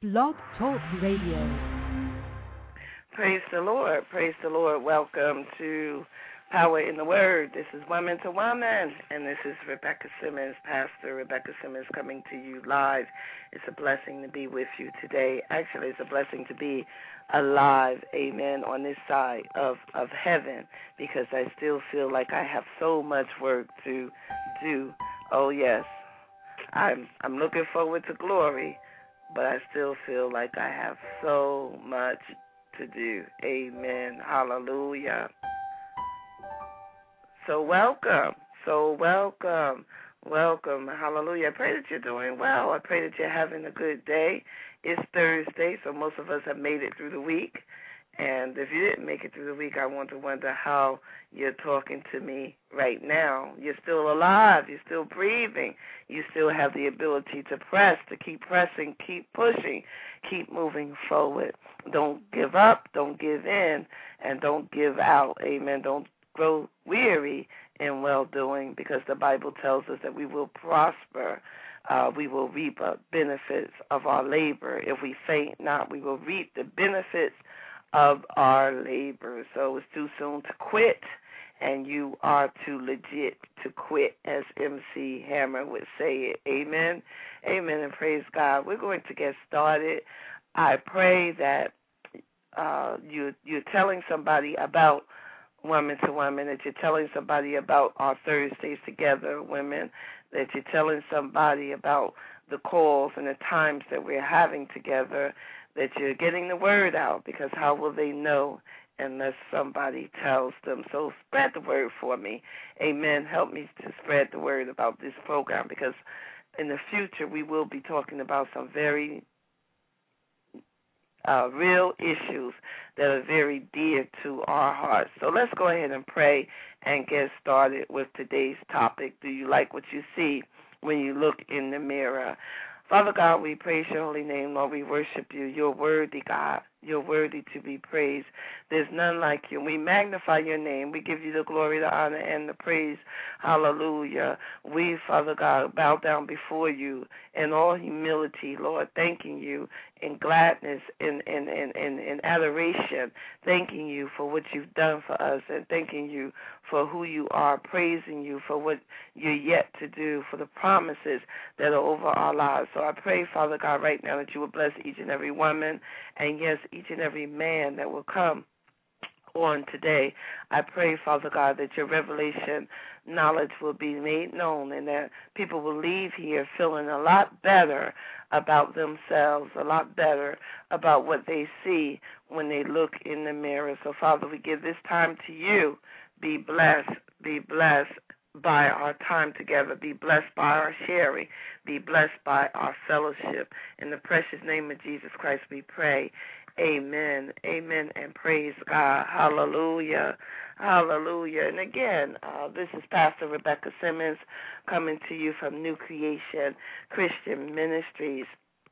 Blog Talk Radio. Praise the Lord. Praise the Lord. Welcome to Power in the Word. This is Woman to Woman, and this is Rebecca Simmons, Pastor Rebecca Simmons, coming to you live. It's a blessing to be with you today. Actually, it's a blessing to be alive, amen, on this side of heaven, because I still feel like I have so much work to do. Oh, yes, I'm looking forward to glory, but I still feel like I have so much to do. Amen. Hallelujah. So welcome. Welcome. Hallelujah. I pray that you're doing well. I pray that you're having a good day. It's Thursday, so most of us have made it through the week. And if you didn't make it through the week, I want to wonder how you're talking to me right now. You're still alive. You're still breathing. You still have the ability to press, to keep pressing, keep pushing, keep moving forward. Don't give up. Don't give in. And don't give out. Amen. Don't grow weary in well-doing, because the Bible tells us that we will prosper. We will reap benefits of our labor. If we faint not, we will reap the benefits of our labor. So it's too soon to quit, and you are too legit to quit, as MC Hammer would say it. Amen. Amen, and praise God. We're going to get started. I pray that you're telling somebody about Woman to Woman, that you're telling somebody about our Thursdays together, women, that you're telling somebody about the calls and the times that we're having together, that you're getting the word out, because how will they know unless somebody tells them? So spread the word for me. Amen. Help me to spread the word about this program, because in the future we will be talking about some very real issues that are very dear to our hearts. So let's go ahead and pray and get started with today's topic. Do you like what you see when you look in the mirror? Father God, we praise your holy name. Lord, we worship you. You're worthy, God. You're worthy to be praised. There's none like you. We magnify your name. We give you the glory, the honor, and the praise. Hallelujah. We, Father God, bow down before you in all humility, Lord, thanking you in gladness, in adoration, thanking you for what you've done for us, and thanking you for who you are, praising you for what you're yet to do, for the promises that are over our lives. So I pray, Father God, right now that you will bless each and every woman, and yes, each and every man that will come on today. I pray, Father God, that your revelation knowledge will be made known, and that people will leave here feeling a lot better about themselves, a lot better about what they see when they look in the mirror. So, Father, we give this time to you. Be blessed by our time together. Be blessed by our sharing. Be blessed by our fellowship. In the precious name of Jesus Christ we pray. Amen. Amen, and praise God. Hallelujah. Hallelujah. And again, this is Pastor Rebecca Simmons coming to you from New Creation Christian Ministries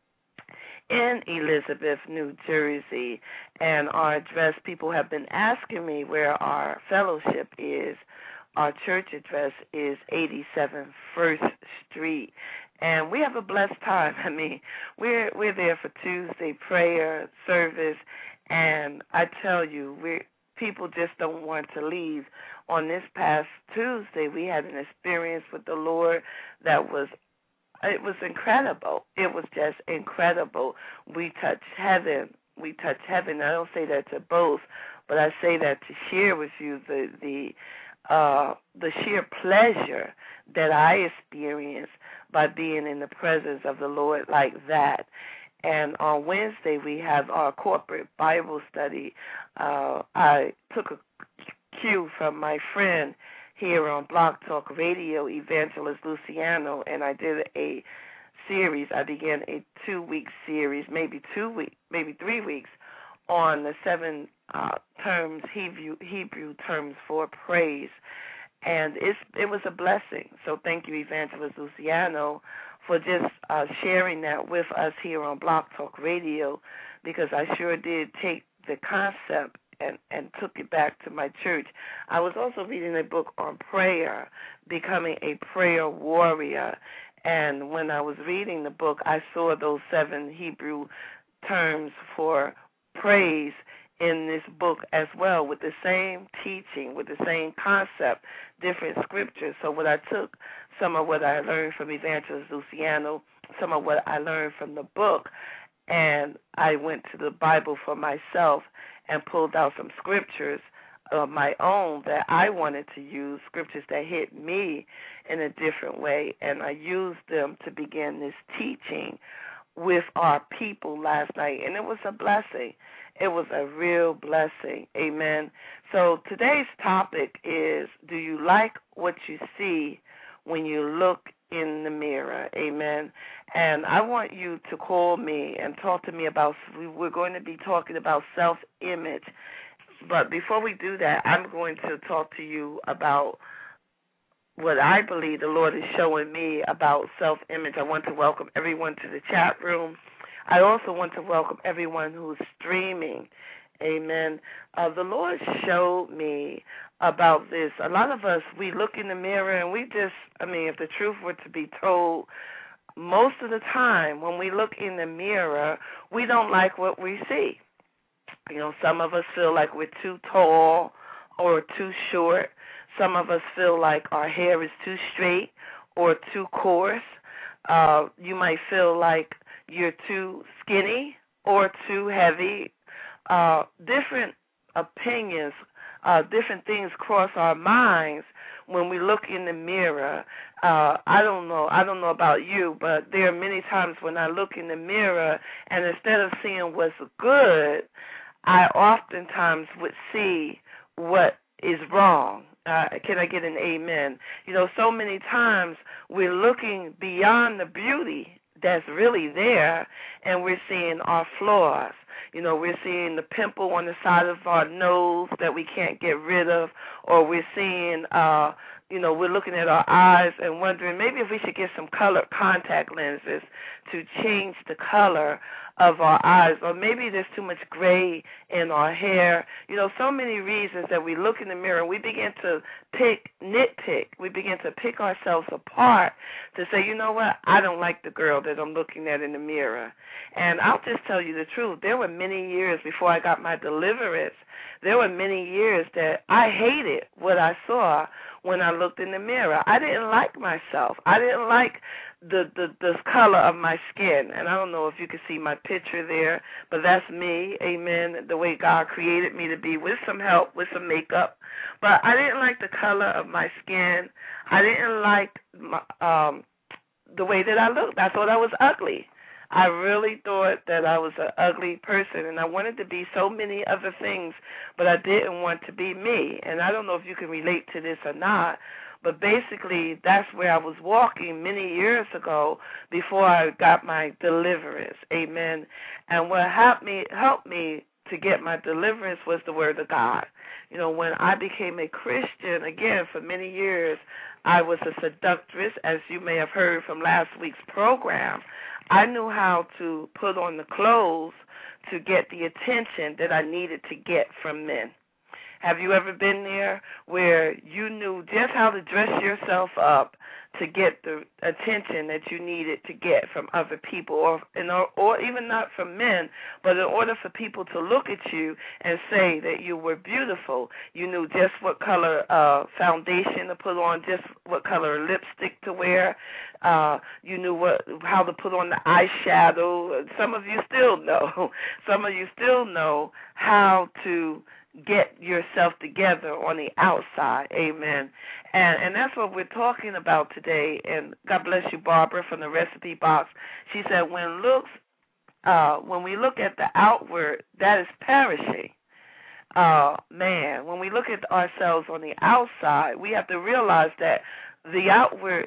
in Elizabeth, New Jersey. And our address, people have been asking me where our fellowship is. Our church address is 87 First Street. And we have a blessed time. I mean, we're there for Tuesday prayer service, and I tell you, people just don't want to leave. On this past Tuesday, we had an experience with the Lord that was incredible. It was just incredible. We touched heaven. I don't say that to boast, but I say that to share with you the sheer pleasure that I experienced by being in the presence of the Lord like that. And on Wednesday, we have our corporate Bible study. I took a cue from my friend here on Blog Talk Radio, Evangelist Luciano, and I did a series. I began a 2-week series, maybe 3 weeks, on the 7 terms, Hebrew terms for praise. And it was a blessing. So thank you, Evangelist Luciano, for just sharing that with us here on Blog Talk Radio, because I sure did take the concept and took it back to my church. I was also reading a book on prayer, becoming a prayer warrior. And when I was reading the book, I saw those 7 Hebrew terms for praise in this book as well, with the same teaching, with the same concept, different scriptures. So what I took, some of what I learned from Evangelist Luciano, some of what I learned from the book, and I went to the Bible for myself and pulled out some scriptures of my own that I wanted to use, scriptures that hit me in a different way, and I used them to begin this teaching with our people last night, and it was a blessing. It was a real blessing. Amen. So today's topic is, do you like what you see when you look in the mirror? Amen. And I want you to call me and talk to me about, we're going to be talking about self-image. But before we do that, I'm going to talk to you about what I believe the Lord is showing me about self-image. I want to welcome everyone to the chat room. I also want to welcome everyone who's streaming. Amen. The Lord showed me about this. A lot of us, we look in the mirror and we just, if the truth were to be told, most of the time when we look in the mirror, we don't like what we see. Some of us feel like we're too tall or too short. Some of us feel like our hair is too straight or too coarse. You might feel like you're too skinny or too heavy. Different opinions, different things cross our minds when we look in the mirror. I don't know about you, but there are many times when I look in the mirror and instead of seeing what's good, I oftentimes would see what is wrong. Can I get an amen? So many times we're looking beyond the beauty that's really there, and we're seeing our flaws. We're seeing the pimple on the side of our nose that we can't get rid of, or we're seeing, we're looking at our eyes and wondering maybe if we should get some color contact lenses to change the color of our eyes, or maybe there's too much gray in our hair. So many reasons that we look in the mirror and we begin to nitpick. We begin to pick ourselves apart to say, you know what, I don't like the girl that I'm looking at in the mirror. And I'll just tell you the truth. There were many years before I got my deliverance, there were many years that I hated what I saw when I looked in the mirror. I didn't like myself. I didn't like the color of my skin. And I don't know if you can see my picture there, but that's me, amen, the way God created me to be, with some help, with some makeup. But I didn't like the color of my skin. I didn't like the way that I looked. I thought I was ugly. I really thought that I was an ugly person, and I wanted to be so many other things, but I didn't want to be me. And I don't know if you can relate to this or not, but basically that's where I was walking many years ago before I got my deliverance. Amen. And what helped me to get my deliverance was the Word of God. When I became a Christian, again, for many years, I was a seductress, as you may have heard from last week's program. I knew how to put on the clothes to get the attention that I needed to get from men. Have you ever been there where you knew just how to dress yourself up to get the attention that you needed to get from other people, or even not from men, but in order for people to look at you and say that you were beautiful, you knew just what color foundation to put on, just what color lipstick to wear. You knew how to put on the eyeshadow. Some of you still know. Some of you still know how to get yourself together on the outside. Amen. And that's what we're talking about today. And God bless you, Barbara, from the Recipe Box. She said, when we look at the outward, that is perishing. When we look at ourselves on the outside, we have to realize that the outward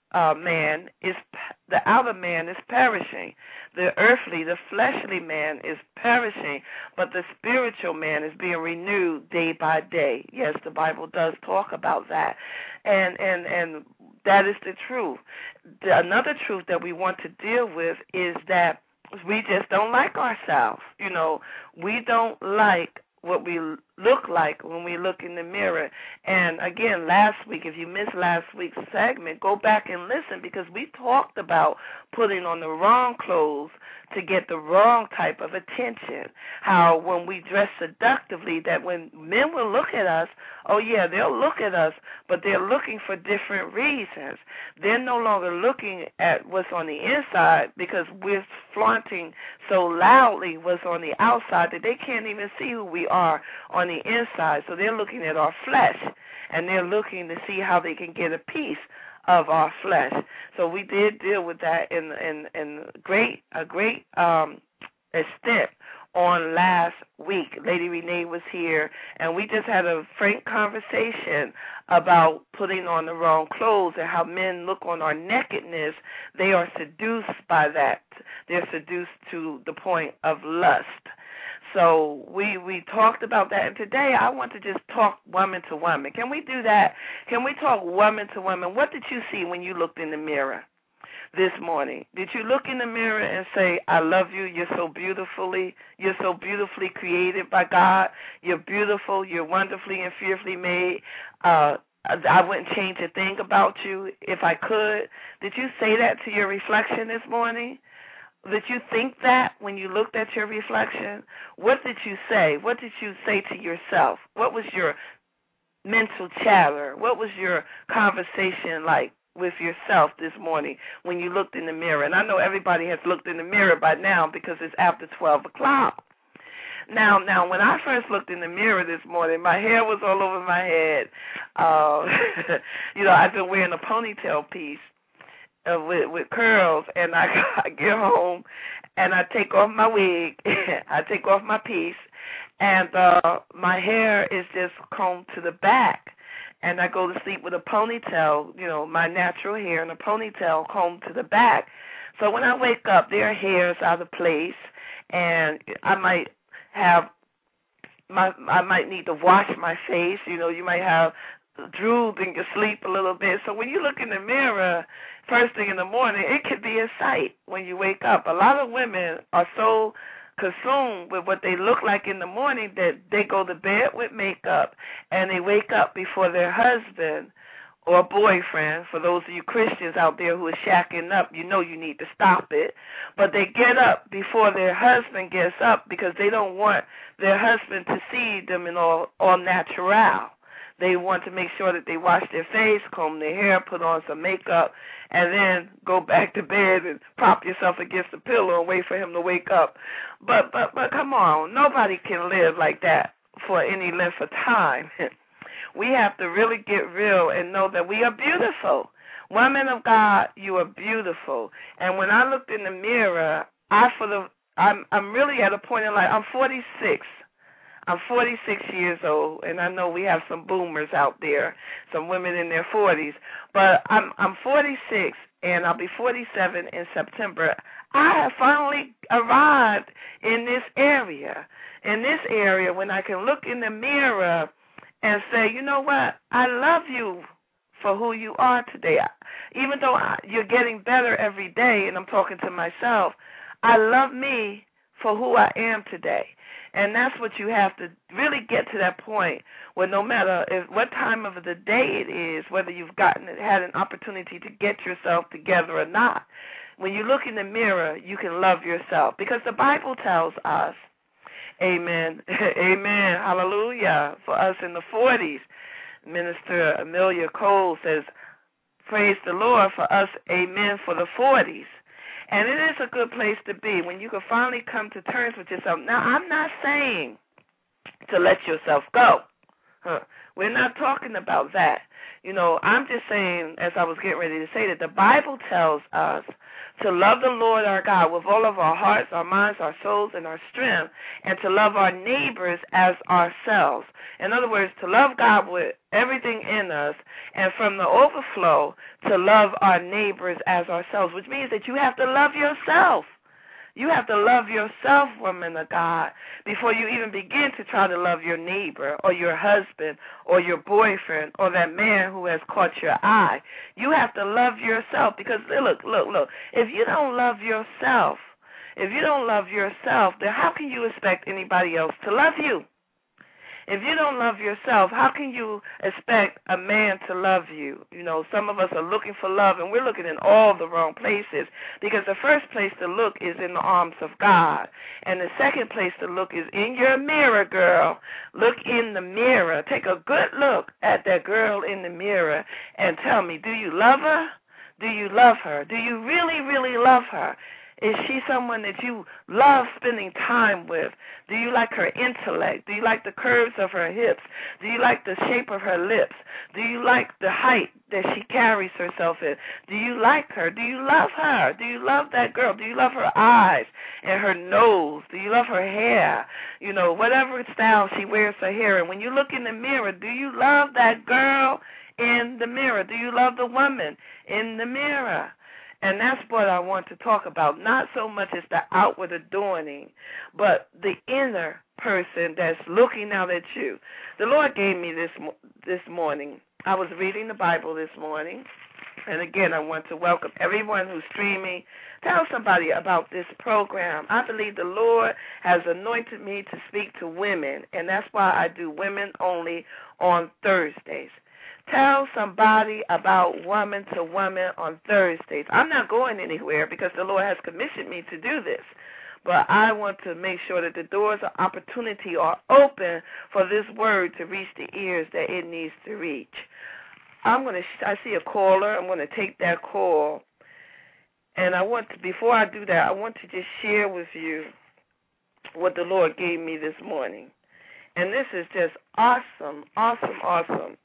the outer man is perishing. The earthly, the fleshly man is perishing, but the spiritual man is being renewed day by day. Yes, the Bible does talk about that. And that is the truth. Another truth that we want to deal with is that we just don't like ourselves. We don't like what we look like when we look in the mirror. And again, last week, if you missed last week's segment, go back and listen, because we talked about putting on the wrong clothes to get the wrong type of attention. How when we dress seductively, that when men will look at us, oh yeah, they'll look at us, but they're looking for different reasons. They're no longer looking at what's on the inside, because we're flaunting so loudly what's on the outside that they can't even see who we are on the inside. So they're looking at our flesh, and they're looking to see how they can get a piece of our flesh. So we did deal with that in a great extent on last week. Lady Renee was here, and we just had a frank conversation about putting on the wrong clothes and how men look on our nakedness. They are seduced by that. They're seduced to the point of lust. So we talked about that, and today I want to just talk woman to woman. Can we do that? Can we talk woman to woman? What did you see when you looked in the mirror this morning? Did you look in the mirror and say, I love you, you're so beautifully created by God, you're beautiful, you're wonderfully and fearfully made, I wouldn't change a thing about you if I could? Did you say that to your reflection this morning? Did you think that when you looked at your reflection? What did you say? What did you say to yourself? What was your mental chatter? What was your conversation like with yourself this morning when you looked in the mirror? And I know everybody has looked in the mirror by now because it's after 12 o'clock. Now, when I first looked in the mirror this morning, my hair was all over my head. I've been wearing a ponytail piece with curls, and I get home and I take off my wig, I take off my piece, and my hair is just combed to the back, and I go to sleep with a ponytail, my natural hair in a ponytail combed to the back. So when I wake up, there are hairs out of place, and I might need to wash my face. You might have drooled in your sleep a little bit. So when you look in the mirror first thing in the morning, it could be a sight when you wake up. A lot of women are so consumed with what they look like in the morning that they go to bed with makeup, and they wake up before their husband or boyfriend. For those of you Christians out there who are shacking up, you need to stop it. But they get up before their husband gets up because they don't want their husband to see them in all natural. They want to make sure that they wash their face, comb their hair, put on some makeup, and then go back to bed and prop yourself against the pillow and wait for him to wake up. But come on, nobody can live like that for any length of time. We have to really get real and know that we are beautiful. Women of God, you are beautiful. And when I looked in the mirror, I'm really at a point in life. I'm 46. I'm 46 years old, and I know we have some boomers out there, some women in their 40s. But I'm 46, and I'll be 47 in September. I have finally arrived in this area when I can look in the mirror and say, you know what, I love you for who you are today. Even though you're getting better every day, and I'm talking to myself, I love me for who I am today. And that's what you have to really get to, that point where no matter what time of the day it is, whether you've had an opportunity to get yourself together or not, when you look in the mirror, you can love yourself. Because the Bible tells us, amen, amen, hallelujah, for us in the 40s. Minister Amelia Cole says, praise the Lord for us, amen, for the 40s. And it is a good place to be when you can finally come to terms with yourself. Now, I'm not saying to let yourself go. We're not talking about that. I'm just saying, as I was getting ready to say, that the Bible tells us to love the Lord our God with all of our hearts, our minds, our souls, and our strength, and to love our neighbors as ourselves. In other words, to love God with everything in us, and from the overflow, to love our neighbors as ourselves, which means that you have to love yourself. You have to love yourself, woman of God, before you even begin to try to love your neighbor or your husband or your boyfriend or that man who has caught your eye. You have to love yourself because, look, if you don't love yourself, then how can you expect anybody else to love you? If you don't love yourself, how can you expect a man to love you? You know, some of us are looking for love, and we're looking in all the wrong places, because the first place to look is in the arms of God, and the second place to look is in your mirror, girl. Look in the mirror. Take a good look at that girl in the mirror and tell me, do you love her? Do you love her? Do you really, really love her? Is she someone that you love spending time with? Do you like her intellect? Do you like the curves of her hips? Do you like the shape of her lips? Do you like the height that she carries herself in? Do you like her? Do you love her? Do you love that girl? Do you love her eyes and her nose? Do you love her hair? You know, whatever style she wears her hair. And when you look in the mirror, do you love that girl in the mirror? Do you love the woman in the mirror? And that's what I want to talk about. Not so much as the outward adorning, but the inner person that's looking out at you. The Lord gave me this morning. I was reading the Bible this morning. And again, I want to welcome everyone who's streaming. Tell somebody about this program. I believe the Lord has anointed me to speak to women, and that's why I do women only on Thursdays. Tell somebody about Woman to Woman on Thursdays. I'm not going anywhere because the Lord has commissioned me to do this. But I want to make sure that the doors of opportunity are open for this word to reach the ears that it needs to reach. I see a caller. I'm going to take that call. And before I do that, I want to just share with you what the Lord gave me this morning. And this is just awesome, awesome, awesome.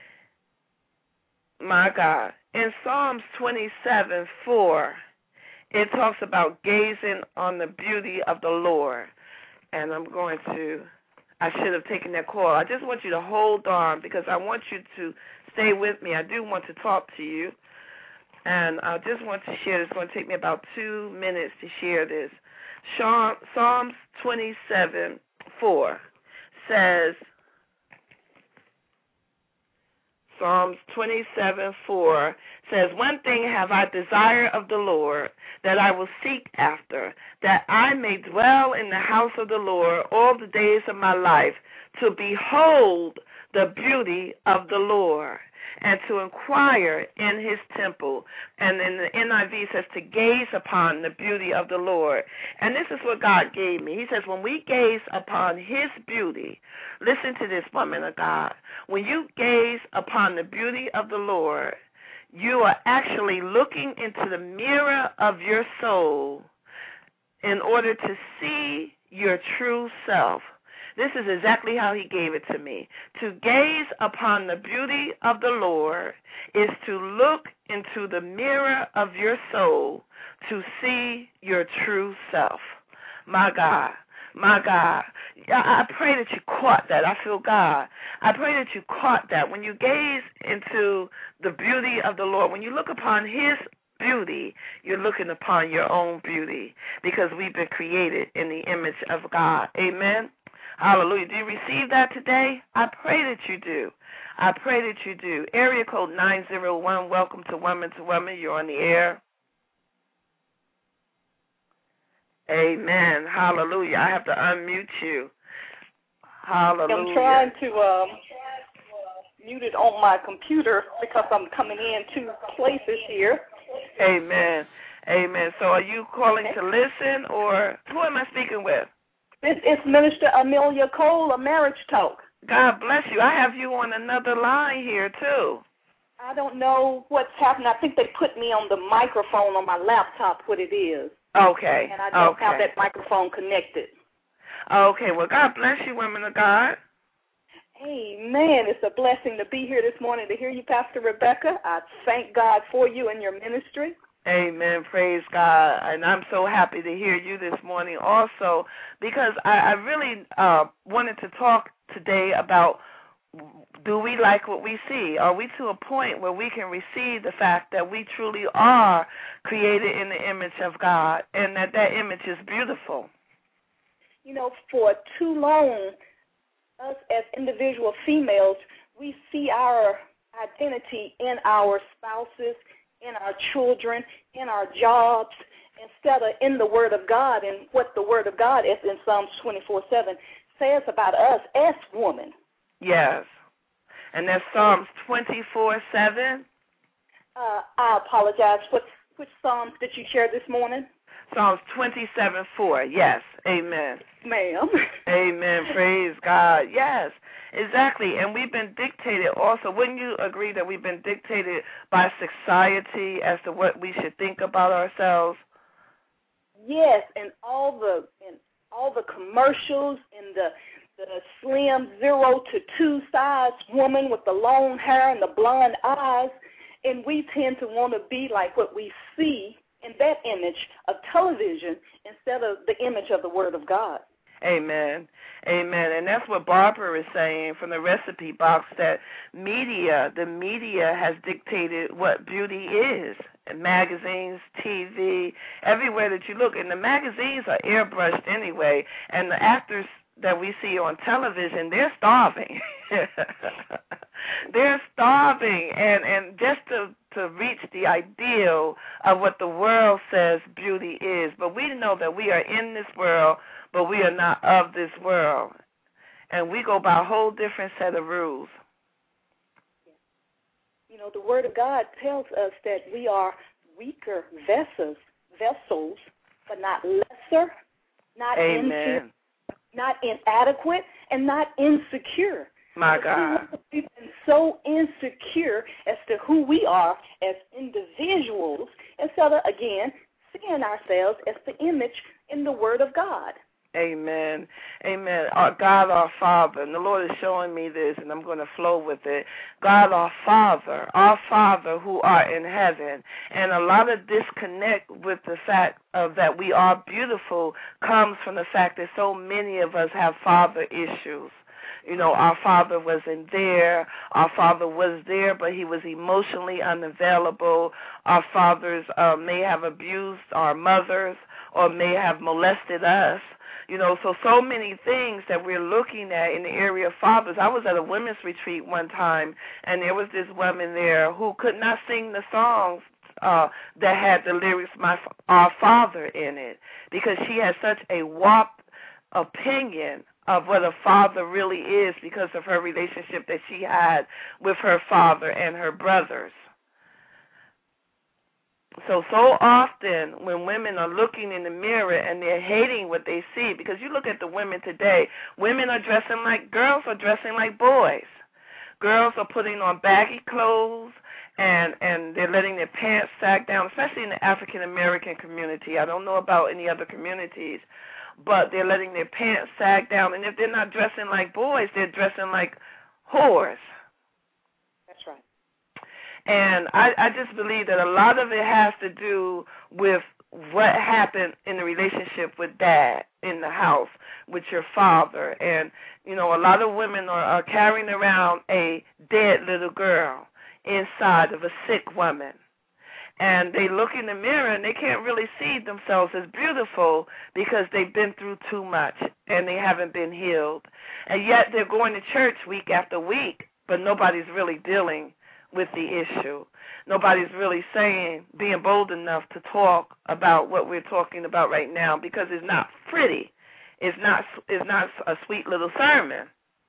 My God. In Psalms 27:4, it talks about gazing on the beauty of the Lord. And I should have taken that call. I just want you to hold on because I want you to stay with me. I do want to talk to you. And I just want to share this. It's going to take me about 2 minutes to share this. Psalms 27:4 says, Psalms 27:4 says, one thing have I desire of the Lord, that I will seek after, that I may dwell in the house of the Lord all the days of my life, to behold the beauty of the Lord, and to inquire in his temple. And then the NIV says to gaze upon the beauty of the Lord. And this is what God gave me. He says when we gaze upon his beauty, listen to this, woman of God. When you gaze upon the beauty of the Lord, you are actually looking into the mirror of your soul in order to see your true self. This is exactly how he gave it to me. To gaze upon the beauty of the Lord is to look into the mirror of your soul to see your true self. My God. My God. I pray that you caught that. I feel God. I pray that you caught that. When you gaze into the beauty of the Lord, when you look upon his beauty, you're looking upon your own beauty, because we've been created in the image of God. Amen. Hallelujah. Do you receive that today? I pray that you do. I pray that you do. Area code 901, welcome to Woman to Woman. You're on the air. Amen. Hallelujah. I have to unmute you. Hallelujah. I'm trying to mute it on my computer because I'm coming in 2 places here. Amen. Amen. So are you calling to listen, or who am I speaking with? It's Minister Amelia Cole of Marriage Talk. God bless you. I have you on another line here, too. I don't know what's happening. I think they put me on the microphone on my laptop, what it is. Okay. And I don't have that microphone connected. Okay. Well, God bless you, women of God. Amen. It's a blessing to be here this morning to hear you, Pastor Rebecca. I thank God for you and your ministry. Amen. Praise God. And I'm so happy to hear you this morning also, because I really wanted to talk today about, do we like what we see? Are we to a point where we can receive the fact that we truly are created in the image of God, and that image is beautiful? You know, for too long, us as individual females, we see our identity in our spouses, in our children, in our jobs, instead of in the Word of God, and what the Word of God is in Psalms 24:7 says about us as women. Yes. And that's Psalms 24:7. I apologize. Which Psalms did you share this morning? Psalms 27:4. Yes. Amen. Ma'am. Amen. Praise God. Yes, exactly. And we've been dictated also. Wouldn't you agree that we've been dictated by society as to what we should think about ourselves? Yes, and all the commercials and the slim 0 to 2 size woman with the long hair and the blonde eyes, and we tend to want to be like what we see in that image of television instead of the image of the Word of God. Amen. Amen. And that's what Barbara is saying from the recipe box, that the media has dictated what beauty is. And magazines, TV, everywhere that you look. And the magazines are airbrushed anyway. And the actors that we see on television, they're starving. They're starving. And just to reach the ideal of what the world says beauty is. But we know that we are in this world, but we are not of this world. And we go by a whole different set of rules. You know, the Word of God tells us that we are weaker vessels, but not lesser, not Amen. not inadequate, and not insecure. My God. We've been so insecure as to who we are as individuals instead of, again, seeing ourselves as the image in the Word of God. Amen. Amen. God our Father, and the Lord is showing me this, and I'm going to flow with it. God our Father who art in heaven. And a lot of disconnect with the fact of that we are beautiful comes from the fact that so many of us have father issues. You know, our father wasn't there. Our father was there, but he was emotionally unavailable. Our fathers may have abused our mothers or may have molested us. You know, so many things that we're looking at in the area of fathers. I was at a women's retreat one time, and there was this woman there who could not sing the songs that had the lyrics, our father, in it, because she had such a warped opinion of what a father really is because of her relationship that she had with her father and her brothers. So often when women are looking in the mirror and they're hating what they see, because you look at the women today, women are dressing like girls are dressing like boys. Girls are putting on baggy clothes and they're letting their pants sag down, especially in the African American community. I don't know about any other communities, but they're letting their pants sag down. And if they're not dressing like boys, they're dressing like whores. That's right. And I just believe that a lot of it has to do with what happened in the relationship with dad in the house, with your father. And, you know, a lot of women are carrying around a dead little girl inside of a sick woman. And they look in the mirror and they can't really see themselves as beautiful because they've been through too much and they haven't been healed. And yet they're going to church week after week, but nobody's really dealing with the issue. Nobody's really being bold enough to talk about what we're talking about right now because it's not pretty. It's not a sweet little sermon.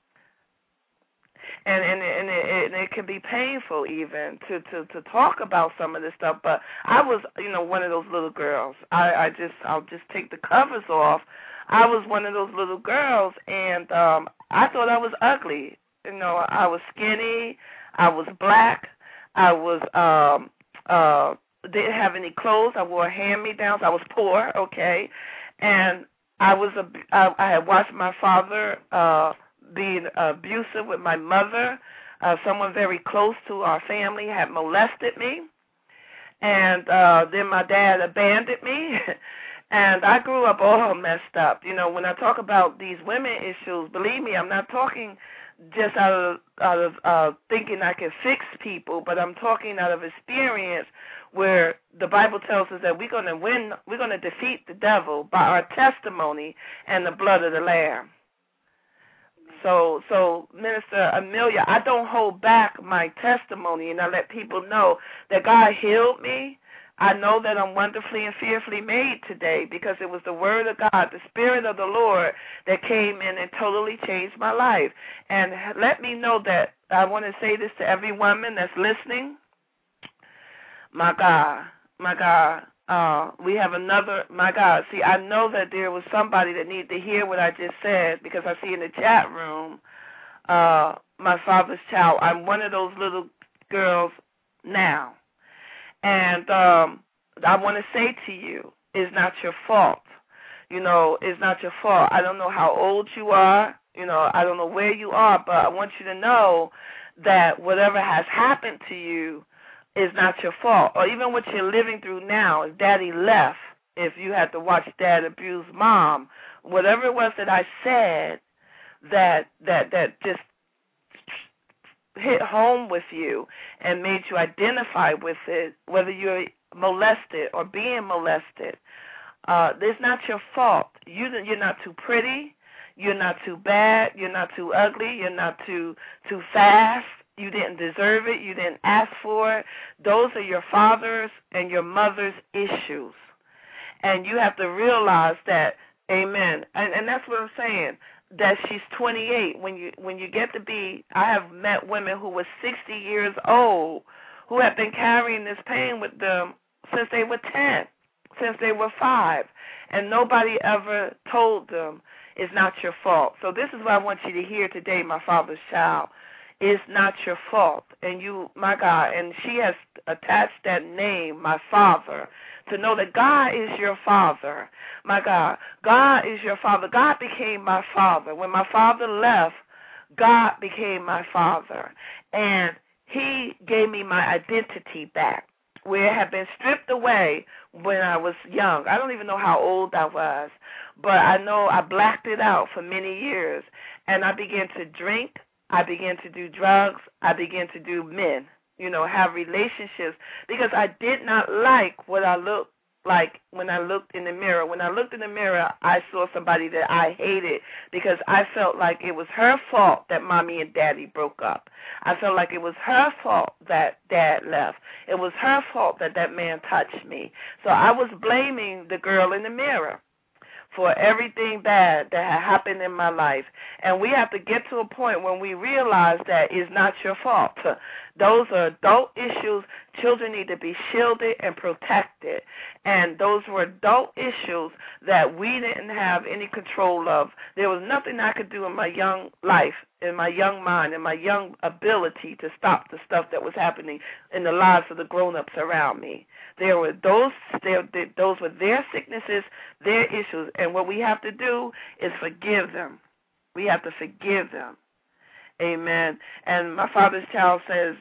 And it can be painful even to talk about some of this stuff. But I was, you know, one of those little girls. I'll just take the covers off. I was one of those little girls, and I thought I was ugly. You know, I was skinny. I was black. I was didn't have any clothes. I wore hand-me-downs. I was poor, okay, and I had watched my father being abusive with my mother. Someone very close to our family had molested me, and then my dad abandoned me. And I grew up all messed up. You know, when I talk about these women issues, believe me, I'm not talking just out of thinking I can fix people, but I'm talking out of experience where the Bible tells us that we're going to win, we're going to defeat the devil by our testimony and the blood of the Lamb. So Minister Amelia, I don't hold back my testimony, and I let people know that God healed me. I know that I'm wonderfully and fearfully made today because it was the word of God, the Spirit of the Lord that came in and totally changed my life. And let me know that I want to say this to every woman that's listening. My God, we have another, my God. See, I know that there was somebody that needed to hear what I just said because I see in the chat room, my father's child. I'm one of those little girls now. And I want to say to you, it's not your fault. It's not your fault. I don't know how old you are. I don't know where you are, but I want you to know that whatever has happened to you is not your fault. Or even what you're living through now, if daddy left, if you had to watch dad abuse mom, whatever it was that I said that just hit home with you and made you identify with it, whether you're molested or being molested, it's not your fault. You're not too pretty. You're not too bad. You're not too ugly. You're not too fast. You didn't deserve it. You didn't ask for it. Those are your father's and your mother's issues. And you have to realize that, amen. And that's what I'm saying, that she's 28. When you get to be, I have met women who were 60 years old who have been carrying this pain with them since they were 10, since they were 5, and nobody ever told them it's not your fault. So this is what I want you to hear today, my father's child. It's not your fault. And you, my God, and she has attached that name, my father, to know that God is your father. My God, God is your father. God became my father. When my father left, God became my father. And he gave me my identity back, where it had been stripped away when I was young. I don't even know how old I was, but I know I blacked it out for many years. And I began to drink. I began to do drugs. I began to do men, have relationships, because I did not like what I looked like when I looked in the mirror. When I looked in the mirror, I saw somebody that I hated because I felt like it was her fault that mommy and daddy broke up. I felt like it was her fault that dad left. It was her fault that that man touched me. So I was blaming the girl in the mirror for everything bad that had happened in my life. And we have to get to a point when we realize that it's not your fault. Those are adult issues. Children need to be shielded and protected. And those were adult issues that we didn't have any control of. There was nothing I could do in my young life, in my young mind, in my young ability to stop the stuff that was happening in the lives of the grown-ups around me. There were those were their sicknesses, their issues, and what we have to do is forgive them. We have to forgive them. Amen. And my father's child says,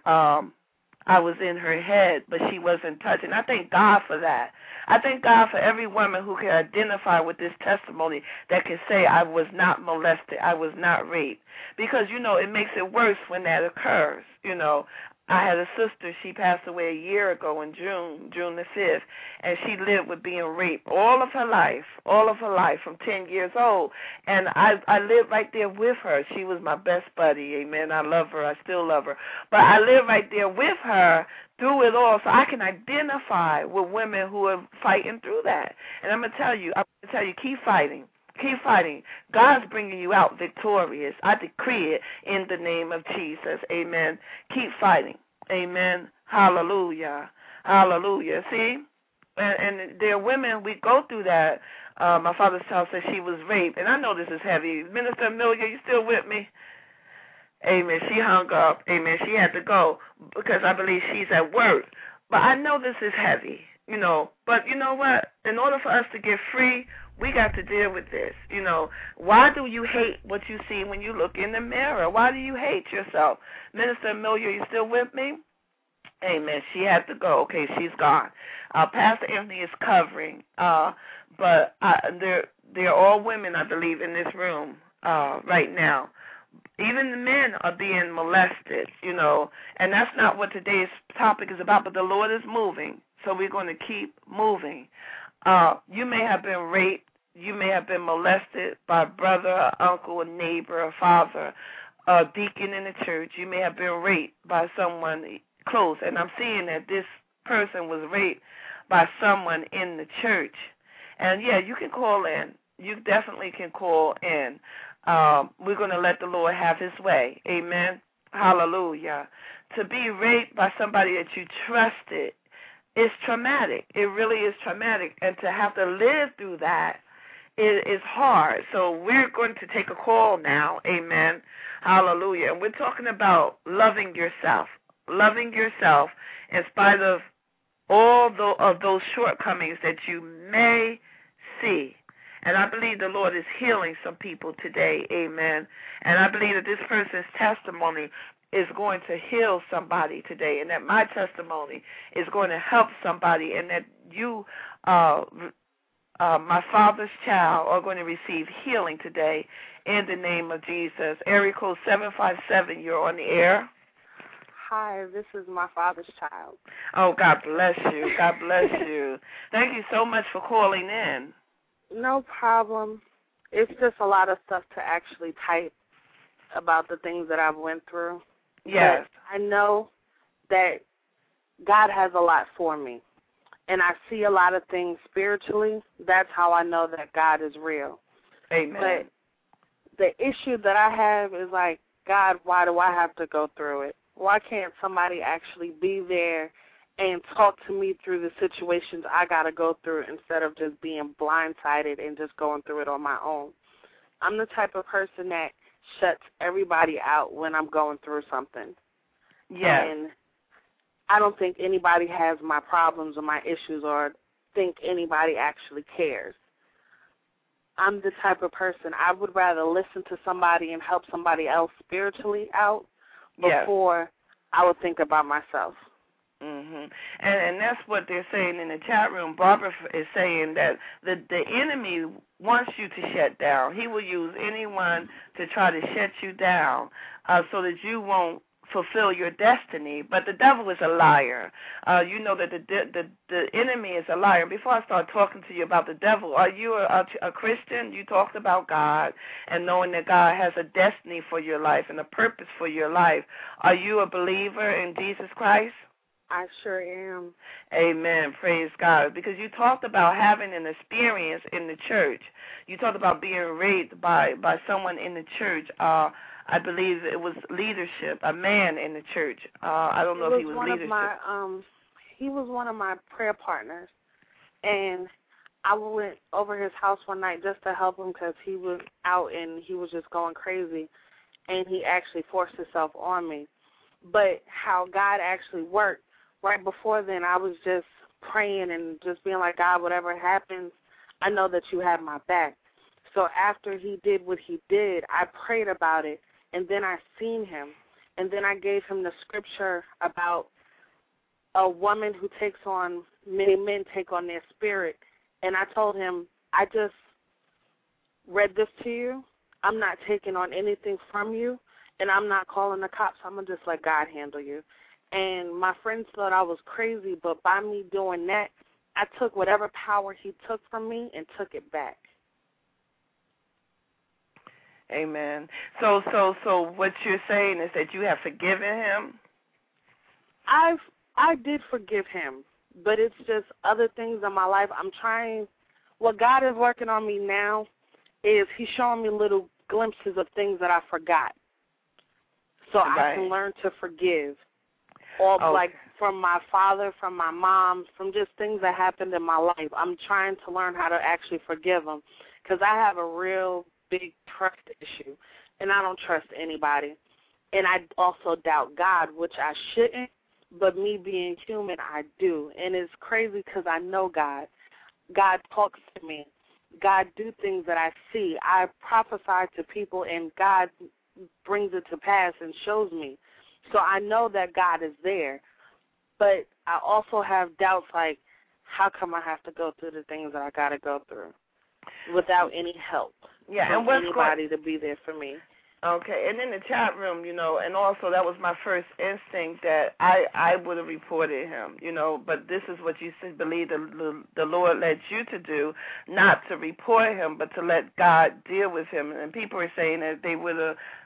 I was in her head, but she wasn't touching. I thank God for that. I thank God for every woman who can identify with this testimony that can say, I was not molested, I was not raped. Because, it makes it worse when that occurs. I had a sister, she passed away a year ago in June the 5th, and she lived with being raped all of her life from 10 years old. And I lived right there with her. She was my best buddy, amen. I love her, I still love her. But I lived right there with her through it all, so I can identify with women who are fighting through that. And I'm going to tell you, keep fighting. Keep fighting. God's bringing you out victorious. I decree it in the name of Jesus. Amen. Keep fighting. Amen. Hallelujah. Hallelujah. See? And there are women, we go through that. My father's child said she was raped. And I know this is heavy. Minister Amelia, you still with me? Amen. She hung up. Amen. She had to go because I believe she's at work. But I know this is heavy, But you know what? In order for us to get free, we got to deal with this. Why do you hate what you see when you look in the mirror? Why do you hate yourself? Minister Amelia, you still with me? Amen. She had to go. Okay, she's gone. Pastor Anthony is covering. But there are all women, I believe, in this room right now. Even the men are being molested, and that's not what today's topic is about, but the Lord is moving, so we're going to keep moving. You may have been raped. You may have been molested by a brother, an uncle, a neighbor, a father, a deacon in the church. You may have been raped by someone close, and I'm seeing that this person was raped by someone in the church. And, yeah, you can call in. You definitely can call in. We're going to let the Lord have his way. Amen. Hallelujah. To be raped by somebody that you trusted is traumatic. It really is traumatic. And to have to live through that is hard. So we're going to take a call now. Amen. Hallelujah. And we're talking about loving yourself. Loving yourself in spite of all of those shortcomings that you may see. And I believe the Lord is healing some people today. Amen. And I believe that this person's testimony is going to heal somebody today, and that my testimony is going to help somebody, and that you, my father's child, are going to receive healing today in the name of Jesus. Area code 757, you're on the air. Hi, this is my father's child. Oh, God bless you. God bless you. Thank you so much for calling in. No problem. It's just a lot of stuff to actually type about the things that I've went through. Yes. But I know that God has a lot for me, and I see a lot of things spiritually. That's how I know that God is real. Amen. But the issue that I have is like, God, why do I have to go through it? Why can't somebody actually be there and talk to me through the situations I got to go through instead of just being blindsided and just going through it on my own? I'm the type of person that shuts everybody out when I'm going through something. Yes. And I don't think anybody has my problems or my issues or think anybody actually cares. I'm the type of person, I would rather listen to somebody and help somebody else spiritually out before I would think about myself. Mm-hmm. And that's what they're saying in the chat room. Barbara is saying that the enemy wants you to shut down. He will use anyone to try to shut you down so that you won't fulfill your destiny. But the devil is a liar. You know that the enemy is a liar. Before I start talking to you about the devil, are you a Christian? You talked about God and knowing that God has a destiny for your life and a purpose for your life. Are you a believer in Jesus Christ? I sure am. Amen. Praise God. Because you talked about having an experience in the church. You talked about being raped by someone in the church. I believe it was leadership, a man in the church. I don't know if he was leadership. He was one of my prayer partners, and I went over his house one night just to help him because he was out and he was just going crazy, and he actually forced himself on me. But how God actually worked, right before then I was just praying and just being like, God, whatever happens, I know that you have my back. So after he did what he did, I prayed about it, and then I seen him, and then I gave him the scripture about a woman who takes on, many men take on their spirit, and I told him, I just read this to you. I'm not taking on anything from you, and I'm not calling the cops. I'm going to just let God handle you. And my friends thought I was crazy, but by me doing that, I took whatever power he took from me and took it back. Amen. So what you're saying is that you have forgiven him? I did forgive him, but it's just other things in my life. I'm trying. What God is working on me now is he's showing me little glimpses of things that I forgot, so I can learn to forgive. Like from my father, from my mom, from just things that happened in my life. I'm trying to learn how to actually forgive them because I have a real big trust issue, and I don't trust anybody. And I also doubt God, which I shouldn't, but me being human, I do. And it's crazy because I know God. God talks to me. God do things that I see. I prophesy to people, and God brings it to pass and shows me. So I know that God is there. But I also have doubts like, how come I have to go through the things that I got to go through without any help from anybody to be there for me? Okay, and in the chat room, and also that was my first instinct that I would have reported him, but this is what you believe the Lord led you to do, not to report him, but to let God deal with him. And people are saying that they would have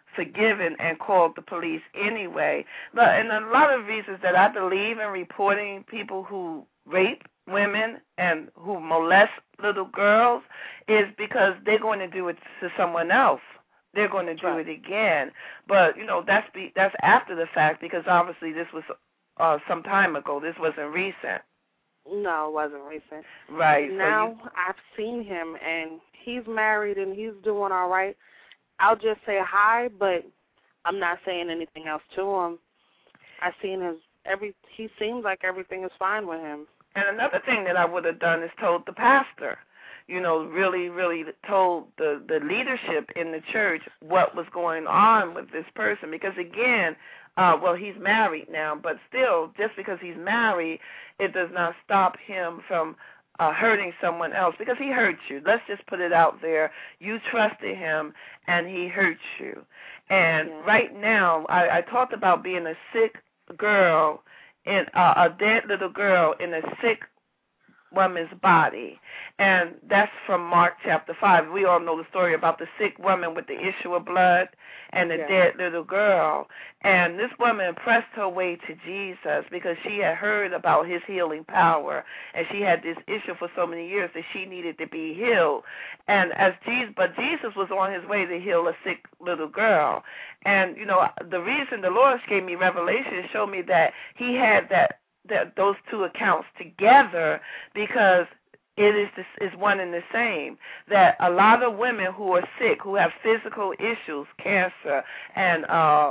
forgiven and called the police anyway. But and a lot of reasons that I believe in reporting people who rape women and who molest little girls is because they're going to do it to someone else. They're going to do it again. But, that's after the fact, because obviously this was some time ago. This wasn't recent. No, it wasn't recent. Right. Now I've seen him, and he's married, and he's doing all right. I'll just say hi, but I'm not saying anything else to him. I've seen he seems like everything is fine with him. And another thing that I would have done is told the pastor, really, really told the leadership in the church what was going on with this person. Because, again, he's married now, but still, just because he's married, it does not stop him from hurting someone else, because he hurt you. Let's just put it out there. You trusted him, and he hurt you. And right now, I talked about being a sick girl, in a dead little girl in a sick woman's body. And that's from Mark chapter 5. We all know the story about the sick woman with the issue of blood and the dead little girl. And this woman pressed her way to Jesus because she had heard about his healing power, and she had this issue for so many years that she needed to be healed. And but Jesus was on his way to heal a sick little girl. And, the reason the Lord gave me revelation showed me that he had those two accounts together, because it is one and the same. That a lot of women who are sick, who have physical issues, cancer and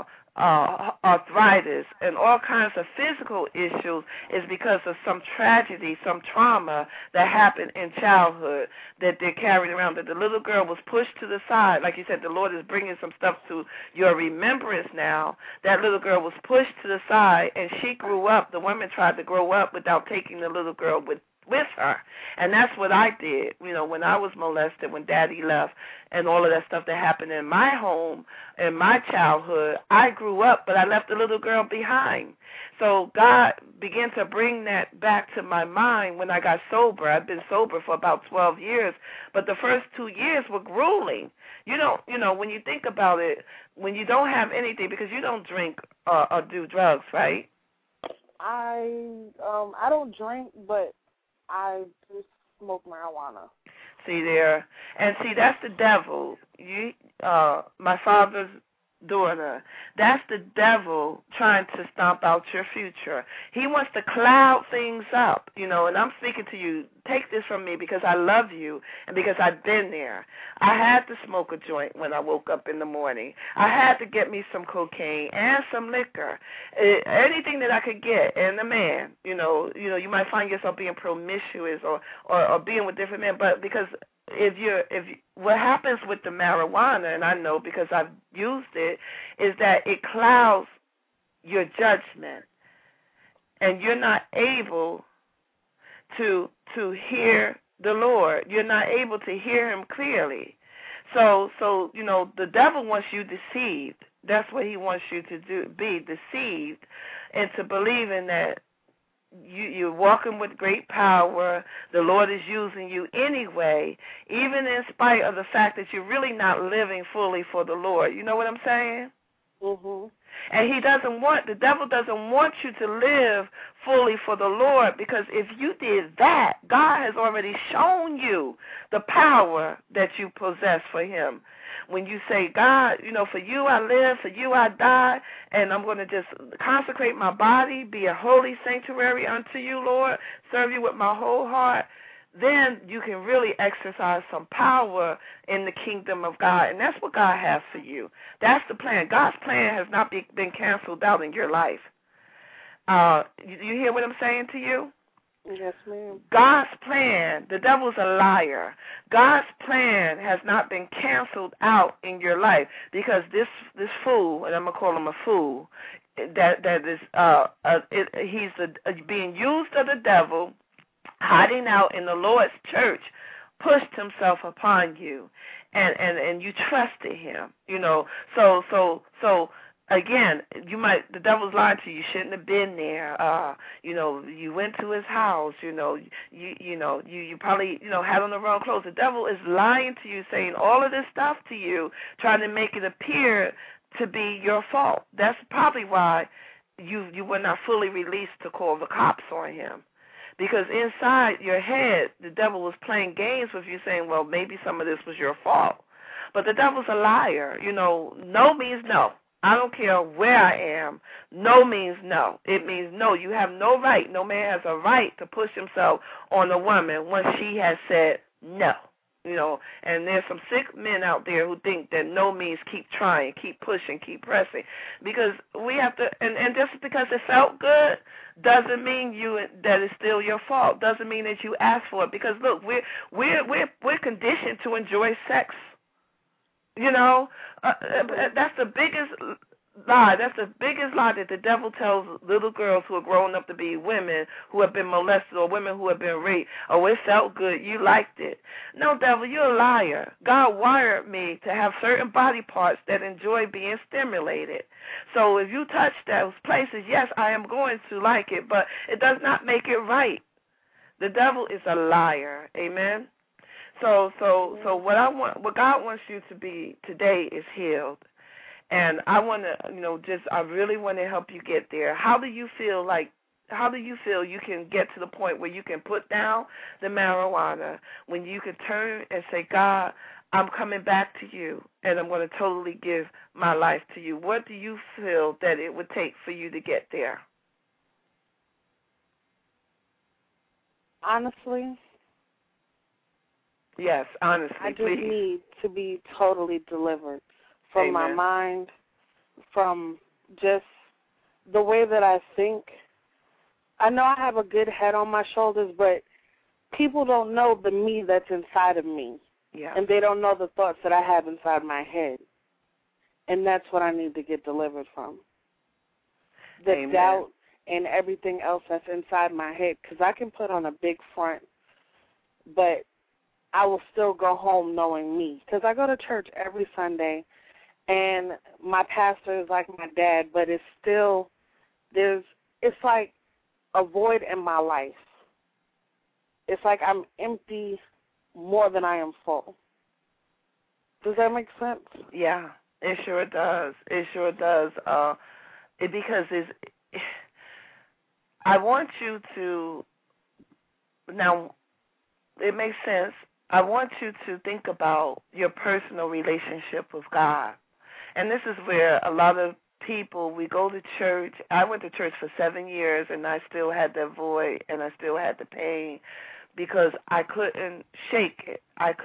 arthritis and all kinds of physical issues, is because of some tragedy, some trauma that happened in childhood that they're carrying around, that the little girl was pushed to the side. Like you said, the Lord is bringing some stuff to your remembrance now. That little girl was pushed to the side, and she grew up. The woman tried to grow up without taking the little girl with her. And that's what I did, when I was molested, when Daddy left, and all of that stuff that happened in my home, in my childhood. I grew up, but I left the little girl behind. So God began to bring that back to my mind when I got sober. I've been sober for about 12 years, but the first 2 years were grueling. When you think about it, when you don't have anything, because you don't drink or do drugs, right? I don't drink, but I do smoke marijuana. See there, and see, that's the devil. My father's daughter, that's the devil trying to stomp out your future. He wants to cloud things up, and I'm speaking to you. Take this from me because I love you and because I've been there. I had to smoke a joint when I woke up in the morning. I had to get me some cocaine and some liquor, anything that I could get. And a man, you might find yourself being promiscuous or being with different men, but because what happens with the marijuana, and I know because I've used it, is that it clouds your judgment, and you're not able to hear the Lord. You're not able to hear him clearly. So the devil wants you deceived. That's what he wants you to do, be deceived into believing that you're walking with great power. The Lord is using you anyway, even in spite of the fact that you're really not living fully for the Lord. You know what I'm saying? Mm-hmm. And the devil doesn't want you to live fully for the Lord, because if you did that, God has already shown you the power that you possess for him. When you say, God, for you I live, for you I die, and I'm going to just consecrate my body, be a holy sanctuary unto you, Lord, serve you with my whole heart, then you can really exercise some power in the kingdom of God. And that's what God has for you. That's the plan. God's plan has not been canceled out in your life. You hear what I'm saying to you? Yes, ma'am. God's plan, the devil's a liar. God's plan has not been canceled out in your life, because this fool, and I'm going to call him a fool, that is he's being used of the devil, hiding out in the Lord's church, pushed himself upon you, and you trusted him, So again, the devil's lying to you. You shouldn't have been there. You went to his house. You probably had on the wrong clothes. The devil is lying to you, saying all of this stuff to you, trying to make it appear to be your fault. That's probably why you were not fully released to call the cops on him. Because inside your head, the devil was playing games with you, saying, well, maybe some of this was your fault. But the devil's a liar. You know, no means no. I don't care where I am. No means no. It means no. You have no right. No man has a right to push himself on a woman once she has said no. You know, and there's some sick men out there who think that no means keep trying, keep pushing, keep pressing. Because we have to, and just because it felt good doesn't mean that it's still your fault. Doesn't mean that you asked for it. Because look, we're conditioned to enjoy sex. You know, that's the biggest lie. That's the biggest lie that the devil tells little girls who are growing up to be women who have been molested or women who have been raped. Oh, it felt good. You liked it. No, devil, you're a liar. God wired me to have certain body parts that enjoy being stimulated. So if you touch those places, yes, I am going to like it, but it does not make it right. The devil is a liar. Amen. So what God wants you to be today is healed. And I want to, I really want to help you get there. How do you feel you can get to the point where you can put down the marijuana, when you can turn and say, God, I'm coming back to you, and I'm going to totally give my life to you? What do you feel that it would take for you to get there? Honestly? Yes, honestly, I just please. need to be totally delivered from my mind, from just the way that I think. I know I have a good head on my shoulders, but people don't know the me that's inside of me. Yeah. And they don't know the thoughts that I have inside my head. And that's what I need to get delivered from. The doubt and everything else that's inside my head. Because I can put on a big front, but I will still go home knowing me. Because I go to church every Sunday, and my pastor is like my dad, but it's still, it's like a void in my life. It's like I'm empty more than I am full. Does that make sense? Yeah, it sure does. It sure does. Because I want you to, now, it makes sense. I want you to think about your personal relationship with God. And this is where a lot of people, we go to church. I went to church for 7 years, and I still had that void, and I still had the pain because I couldn't shake it.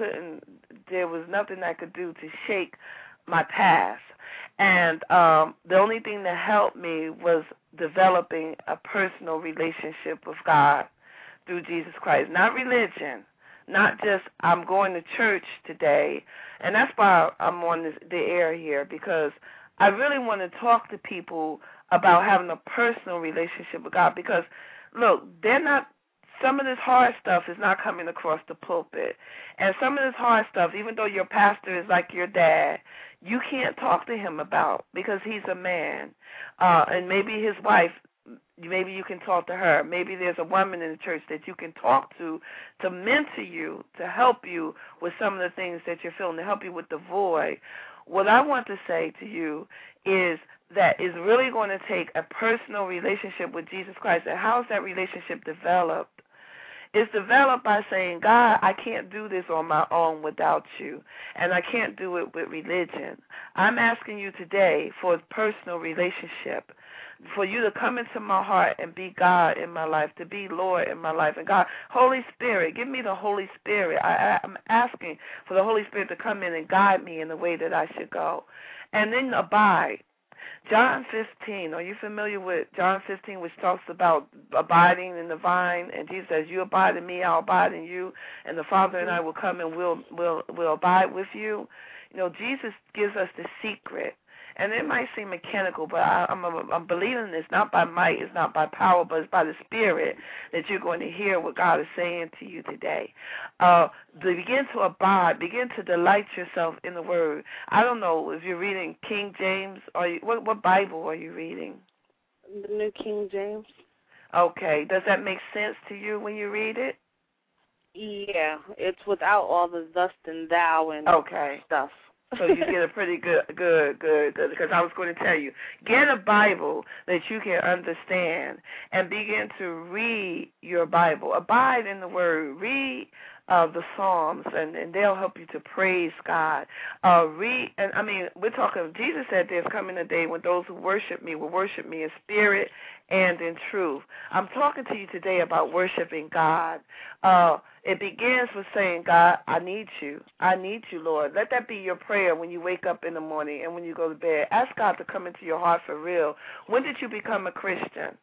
There was nothing I could do to shake my past. And the only thing that helped me was developing a personal relationship with God through Jesus Christ, not religion. Not just I'm going to church today, and that's why I'm on the air here, because I really want to talk to people about having a personal relationship with God. Because, look, some of this hard stuff is not coming across the pulpit. And some of this hard stuff, even though your pastor is like your dad, you can't talk to him about because he's a man. And maybe his wife, maybe you can talk to her. Maybe there's a woman in the church that you can talk to mentor you, to help you with some of the things that you're feeling, to help you with the void. What I want to say to you is that it's really going to take a personal relationship with Jesus Christ. And how is that relationship developed? It's developed by saying, God, I can't do this on my own without you, and I can't do it with religion. I'm asking you today for a personal relationship, for you to come into my heart and be God in my life, to be Lord in my life. And God, Holy Spirit, give me the Holy Spirit. I'm asking for the Holy Spirit to come in and guide me in the way that I should go. And then abide. John 15, are you familiar with John 15, which talks about abiding in the vine? And Jesus says, you abide in me, I'll abide in you, and the Father and I will come and we'll abide with you. You know, Jesus gives us the secret. And it might seem mechanical, but I'm believing this not by might, it's not by power, but it's by the Spirit that you're going to hear what God is saying to you today. Begin to abide, begin to delight yourself in the Word. I don't know if you're reading King James, or what Bible are you reading? The New King James. Okay. Does that make sense to you when you read it? Yeah, it's without all the thus and thou and stuff. So you get a pretty good, because I was going to tell you, get a Bible that you can understand and begin to read your Bible. Abide in the Word. Read the Psalms, and they'll help you to praise God. We're talking, Jesus said there's coming a day when those who worship me will worship me in spirit and in truth. I'm talking to you today about worshiping God. It begins with saying, God, I need you. I need you, Lord. Let that be your prayer when you wake up in the morning and when you go to bed. Ask God to come into your heart for real. When did you become a Christian?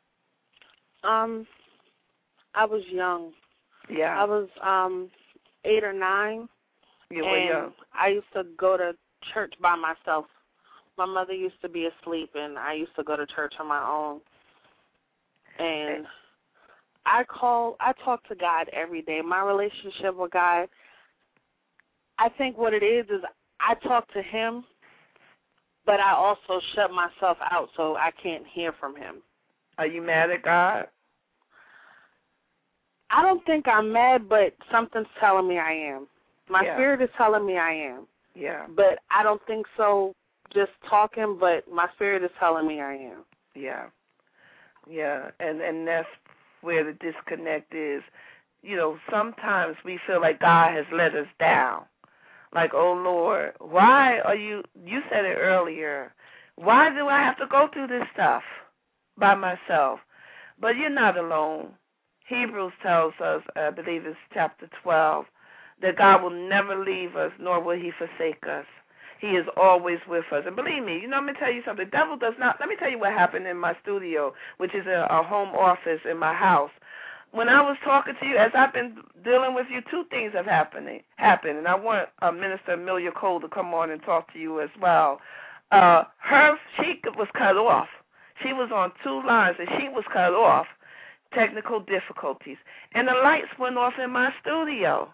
I was young. Yeah. I was 8 or 9. You were young. I used to go to church by myself. My mother used to be asleep, and I used to go to church on my own. And I talk to God every day. My relationship with God, I think what it is I talk to him, but I also shut myself out so I can't hear from him. Are you mad at God? I don't think I'm mad, but something's telling me I am. My spirit is telling me I am. Yeah. But I don't think so just talking, but my spirit is telling me I am. Yeah. Yeah, and that's where the disconnect is. You know, sometimes we feel like God has let us down. Like, oh, Lord, why are you said it earlier, why do I have to go through this stuff by myself? But you're not alone. Hebrews tells us, I believe it's chapter 12, that God will never leave us, nor will he forsake us. He is always with us. And believe me, I'm going to tell you something. The devil does not. Let me tell you what happened in my studio, which is a home office in my house. When I was talking to you, as I've been dealing with you, two things have happened. And I want Minister Amelia Cole to come on and talk to you as well. She was cut off. She was on 2 lines, and she was cut off. Technical difficulties. And the lights went off in my studio.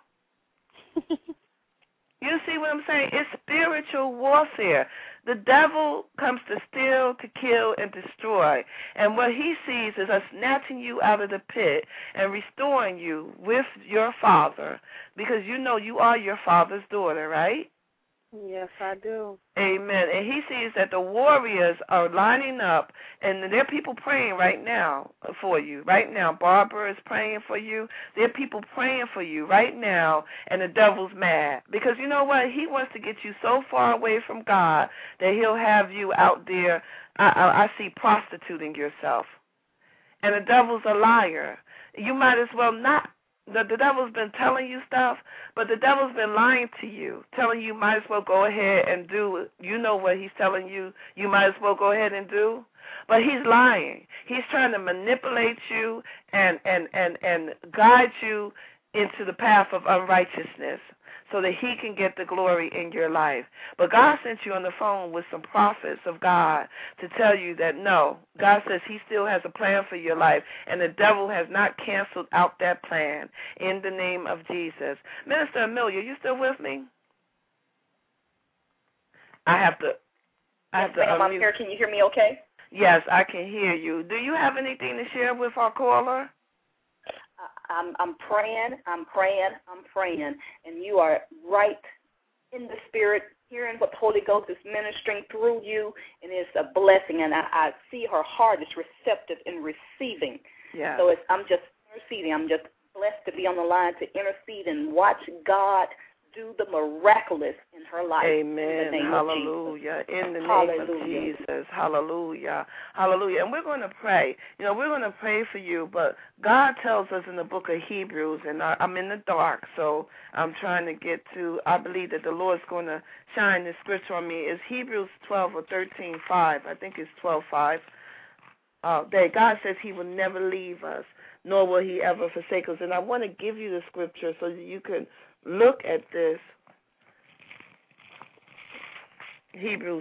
You see what I'm saying? It's spiritual warfare. The devil comes to steal, to kill, and destroy. And what he sees is us snatching you out of the pit and restoring you with your father, because you know you are your father's daughter, right? Yes, I do. Amen. And he sees that the warriors are lining up, and there are people praying right now for you. Right now, Barbara is praying for you. There are people praying for you right now, and the devil's mad. Because you know what? He wants to get you so far away from God that he'll have you out there, I see, prostituting yourself. And the devil's a liar. You might as well not. The devil's been telling you stuff, but the devil's been lying to you, telling you might as well go ahead and do it. You know what he's telling you might as well go ahead and do. But he's lying. He's trying to manipulate you and guide you into the path of unrighteousness so that he can get the glory in your life. But God sent you on the phone with some prophets of God to tell you that no, God says he still has a plan for your life, and the devil has not canceled out that plan in the name of Jesus. Minister Amelia, you still with me? I have to ma'am, I'm here. Can you hear me okay? Yes, I can hear you. Do you have anything to share with our caller? I'm praying, and you are right in the spirit, hearing what the Holy Ghost is ministering through you, and it's a blessing, and I see her heart is receptive in receiving. Yeah. So I'm just interceding. I'm just blessed to be on the line to intercede and watch God do the miraculous in her life. Amen. In Hallelujah. In the name of Jesus. Hallelujah. Hallelujah. And we're going to pray. We're going to pray for you, but God tells us in the book of Hebrews, and I'm in the dark, so I'm trying to get to, I believe that the Lord's going to shine this scripture on me. It's Hebrews 12 or 13:5. I think it's 12:5. That God says he will never leave us, nor will he ever forsake us. And I want to give you the scripture so that you can look at this. Hebrews.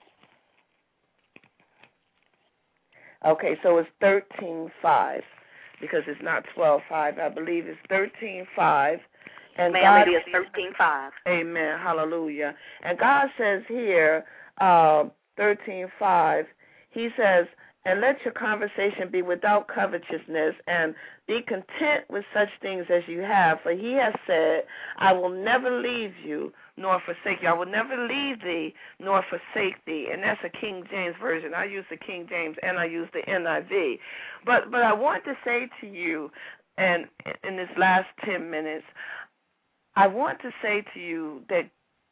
Okay, so it's 13:5 because it's not 12:5. I believe it's 13:5. And ma'am, it is 13:5. Amen. Hallelujah. And God says here, 13:5, he says, And let your conversation be without covetousness, and be content with such things as you have. For he has said, I will never leave you nor forsake you. I will never leave thee nor forsake thee. And that's a King James version. I use the King James and I use the NIV. But I want to say to you, and in this last 10 minutes, I want to say to you that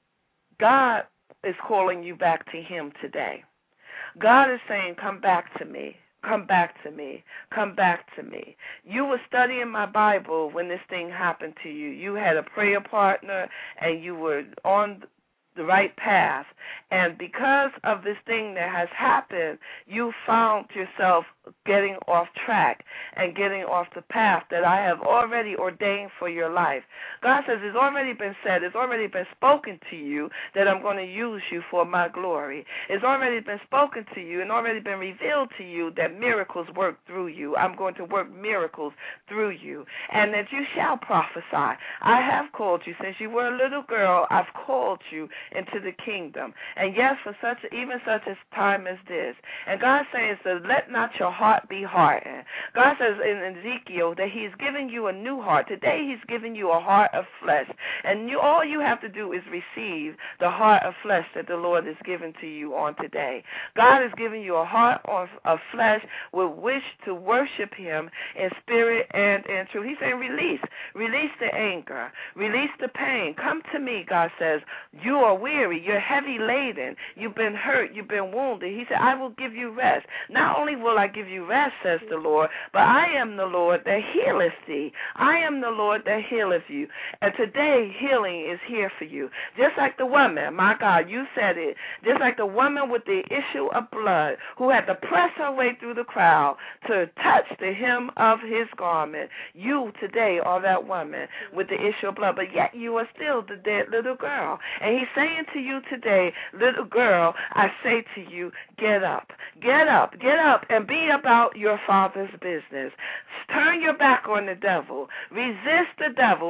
God is calling you back to him today. God is saying, come back to me. Come back to me. Come back to me. You were studying my Bible when this thing happened to you. You had a prayer partner, and you were on the right path. And because of this thing that has happened, you found yourself getting off track and getting off the path that I have already ordained for your life. God says it's already been said, it's already been spoken to you that I'm going to use you for my glory. It's already been spoken to you and already been revealed to you that miracles work through you. I'm going to work miracles through you, and that you shall prophesy. I have called you since you were a little girl. I've called you into the kingdom. And yes, for even such a time as this. And God says that let not your heart be hardened. God says in Ezekiel that he's giving you a new heart. Today he's giving you a heart of flesh. And all you have to do is receive the heart of flesh that the Lord has given to you on today. God is giving you a heart of flesh with which to worship him in spirit and in truth. He's saying release the anger, release the pain. Come to me, God says. You are weary, you're heavy laden, you've been hurt, you've been wounded. He said, I will give you rest. Not only will I give you rest, says the Lord, but I am the Lord that healeth thee. I am the Lord that healeth you. And today, healing is here for you. Just like the woman, my God, you said it, just like the woman with the issue of blood who had to press her way through the crowd to touch the hem of his garment. You today are that woman with the issue of blood, but yet you are still the dead little girl. And he's saying to you today, little girl, I say to you, get up, get up, get up, and be about your Father's business. Turn your back on the devil. Resist the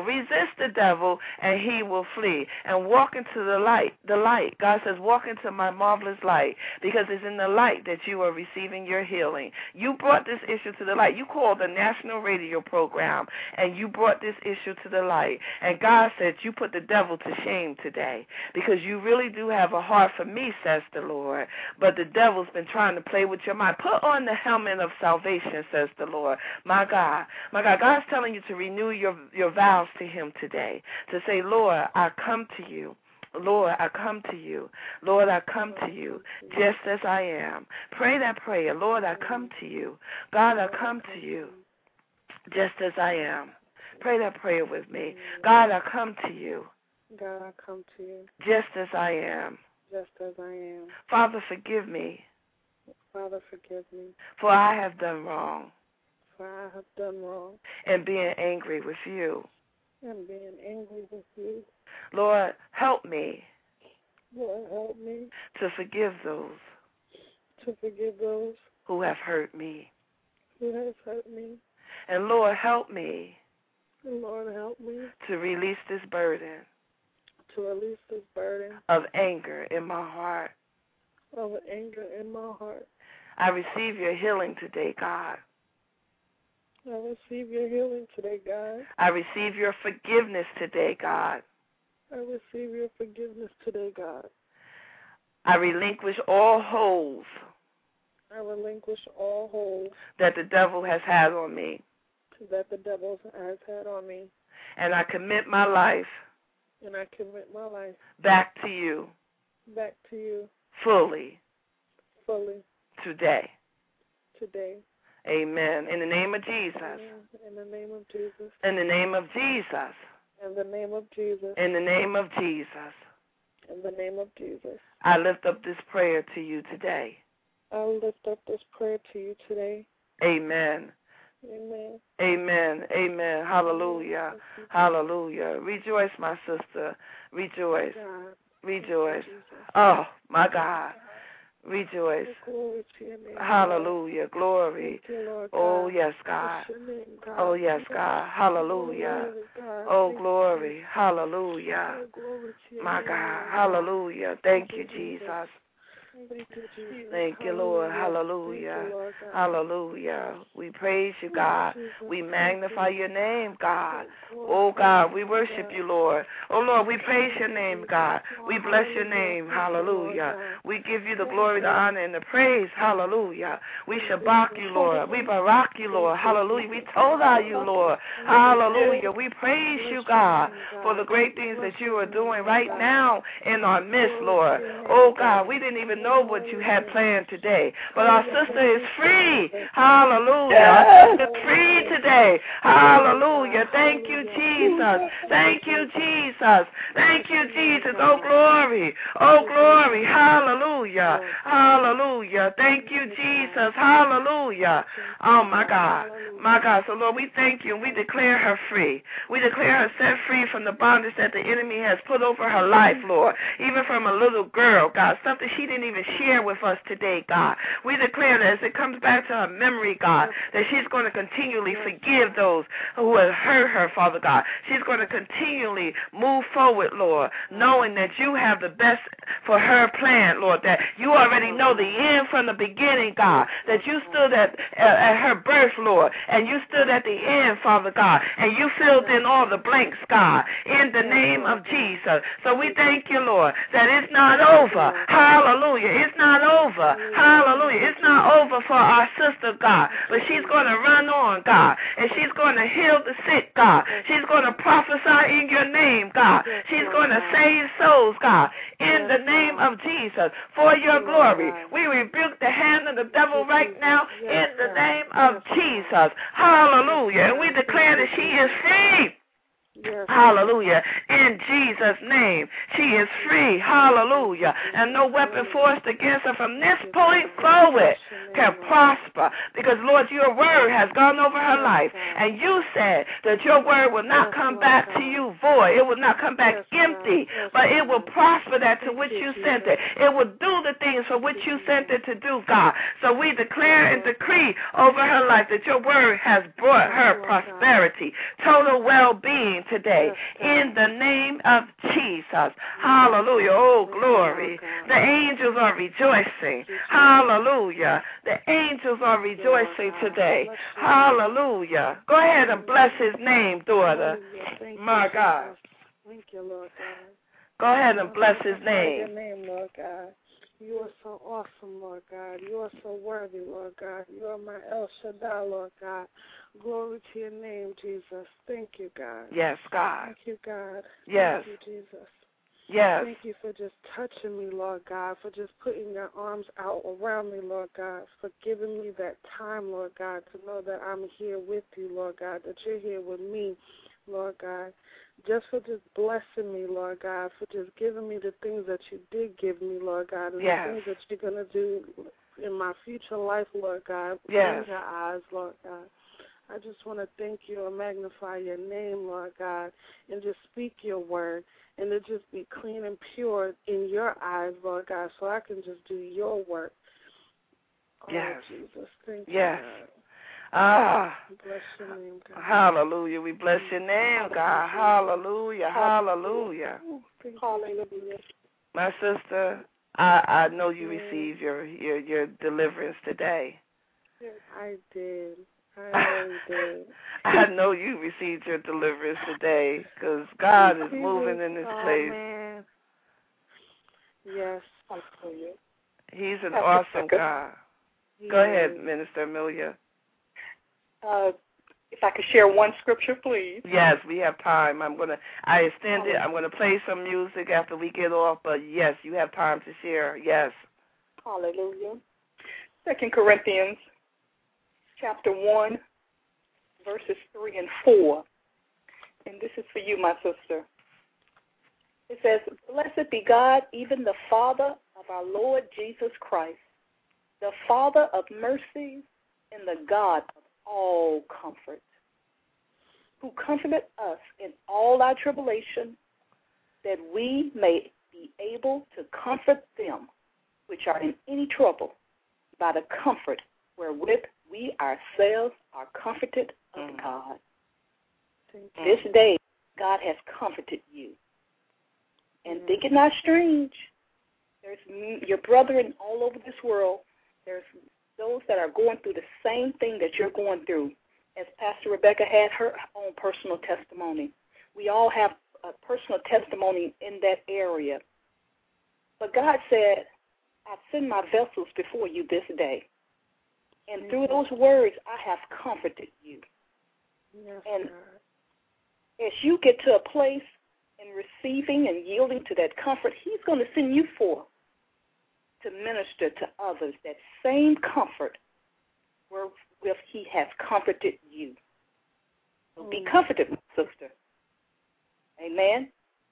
devil, and he will flee. And walk into the light. God says, walk into my marvelous light, because it's in the light that you are receiving your healing. You brought this issue to the light. You called the national radio program, and you brought this issue to the light. And God said, you put the devil to shame today, because you really do have a heart for me, says the Lord. But the devil's been trying to play with your mind. Put on the helmet of salvation, says the Lord. My God, God's telling you to renew your vows to him today, to say, Lord, I come to you. Lord, I come to you. Lord, I come to you just as I am. Pray that prayer. Lord, I come to you. God, I come to you just as I am. Pray that prayer with me. God, I come to you. God, I come to you. Just as I am. Just as I am. Father, forgive me. Father, forgive me. For I have done wrong. For I have done wrong. And being angry with you. And being angry with you. Lord, help me. Lord, help me. To forgive those. To forgive those. Who have hurt me. Who have hurt me. And Lord, help me. And Lord, help me. To release this burden. To release this burden. Of anger in my heart. Of anger in my heart. I receive your healing today, God. I receive your healing today, God. I receive your forgiveness today, God. I receive your forgiveness today, God. I relinquish all holds. I relinquish all holds. That the devil has had on me. That the devil has had on me. And I commit my life. And I commit my life. Back to you. Back to you. Fully. Fully. Today. Today. Amen. In the name of Jesus. In the name of Jesus. In the name of Jesus. In the name of Jesus. In the name of Jesus. In the name of Jesus. I lift up this prayer to you today. I lift up this prayer to you today. Amen. Amen. Amen. Amen. Hallelujah. Hallelujah. Rejoice, my sister. Rejoice. God. Rejoice. Oh, my God. Rejoice. Glory to your name. Hallelujah. Glory. Thank you, Lord God. Oh, yes, God. Name, God. Oh, yes, God. Hallelujah. Oh, glory. Hallelujah. Oh, glory to your My name, God. Lord. Hallelujah. Thank you, Jesus. Thank you, Lord. Hallelujah. Hallelujah. We praise you, God. We magnify your name, God. Oh, God, we worship you, Lord. Oh, Lord, we praise your name, God. We bless your name. Hallelujah. We give you the glory, the honor, and the praise. Hallelujah. We shabak you, Lord. We barak you, Lord. Hallelujah. We todah you, Lord. Hallelujah. We praise you, God, for the great things that you are doing right now in our midst, Lord. Oh, God, we didn't even know what you had planned today, but our sister is free. Hallelujah. Our sister is free today. Hallelujah. Thank you, Jesus. Thank you, Jesus. Thank you, Jesus. Oh, glory. Oh, glory. Hallelujah. Hallelujah. Thank you, Jesus. Hallelujah. Oh, my God. My God. So, Lord, we thank you and we declare her free. We declare her set free from the bondage that the enemy has put over her life, Lord, even from a little girl, God, something she didn't even share with us today, God. We declare that as it comes back to her memory, God, that she's going to continually forgive those who have hurt her, Father God. She's going to continually move forward, Lord, knowing that you have the best for her plan, Lord, that you already know the end from the beginning, God, that you stood at her birth, Lord, and you stood at the end, Father God, and you filled in all the blanks, God, in the name of Jesus. So we thank you, Lord, that it's not over. Hallelujah. It's not over. Hallelujah. It's not over for our sister, God, but she's going to run on, God, and she's going to heal the sick, God. She's going to prophesy in your name, God. She's going to save souls, God, in the name of Jesus, for your glory. We rebuke the hand of the devil right now in the name of Jesus. Hallelujah. And we declare that she is free. Hallelujah. In Jesus' name, she is free. Hallelujah. And no weapon forced against her from this point forward can prosper. Because, Lord, your word has gone over her life. And you said that your word will not come back to you void. It will not come back empty. But it will prosper that to which you sent it. It will do the things for which you sent it to do, God. So we declare and decree over her life that your word has brought her prosperity, total well-being today, in the name of Jesus. Hallelujah. Oh, glory. The angels are rejoicing. Hallelujah. The angels are rejoicing today. Hallelujah. Go ahead and bless his name, daughter. My God. Thank you, Lord God. Go ahead and bless his name. Your name, Lord God. You are so awesome, Lord God. You are so worthy, Lord God. You are my El Shaddai, Lord God. Glory to your name, Jesus. Thank you, God. Yes, God. Thank you, God. Yes. Thank you, Jesus. Yes. Thank you for just touching me, Lord God, for just putting your arms out around me, Lord God, for giving me that time, Lord God, to know that I'm here with you, Lord God, that you're here with me, Lord God. Just for just blessing me, Lord God, for just giving me the things that you did give me, Lord God, and the things that you're going to do in my future life, Lord God, in your eyes, Lord God. I just want to thank you and magnify your name, Lord God, and just speak your word, and to just be clean and pure in your eyes, Lord God, so I can just do your work. Oh, Jesus, thank you, God. Bless your name, God. Hallelujah. We bless your name, God. Hallelujah. Hallelujah. Hallelujah. My sister, I know you received your deliverance today. I did. I really did. I know you received your deliverance today because God is moving in this place. Man. Yes. Hallelujah. He's an awesome God. Go ahead, Minister Amelia. If I could share one scripture, please. Yes, we have time. I extend it. I'm going to play some music after we get off, but yes, you have time to share. Yes. Hallelujah. 2 Corinthians chapter 1, verses 3 and 4. And this is for you, my sister. It says, "Blessed be God, even the Father of our Lord Jesus Christ, the Father of mercies and the God of all comfort, who comforted us in all our tribulation, that we may be able to comfort them which are in any trouble by the comfort wherewith we ourselves are comforted of God." This day, God has comforted you. And think it not strange, there's your brethren all over this world. There's those that are going through the same thing that you're going through. As Pastor Rebecca had her own personal testimony. We all have a personal testimony in that area. But God said, I send my vessels before you this day. And through those words, I have comforted you. Yes, and God. as you get to a place in receiving and yielding to that comfort, He's going to send you forth to minister to others that same comfort wherewith He has comforted you. So be comforted, my sister. Amen.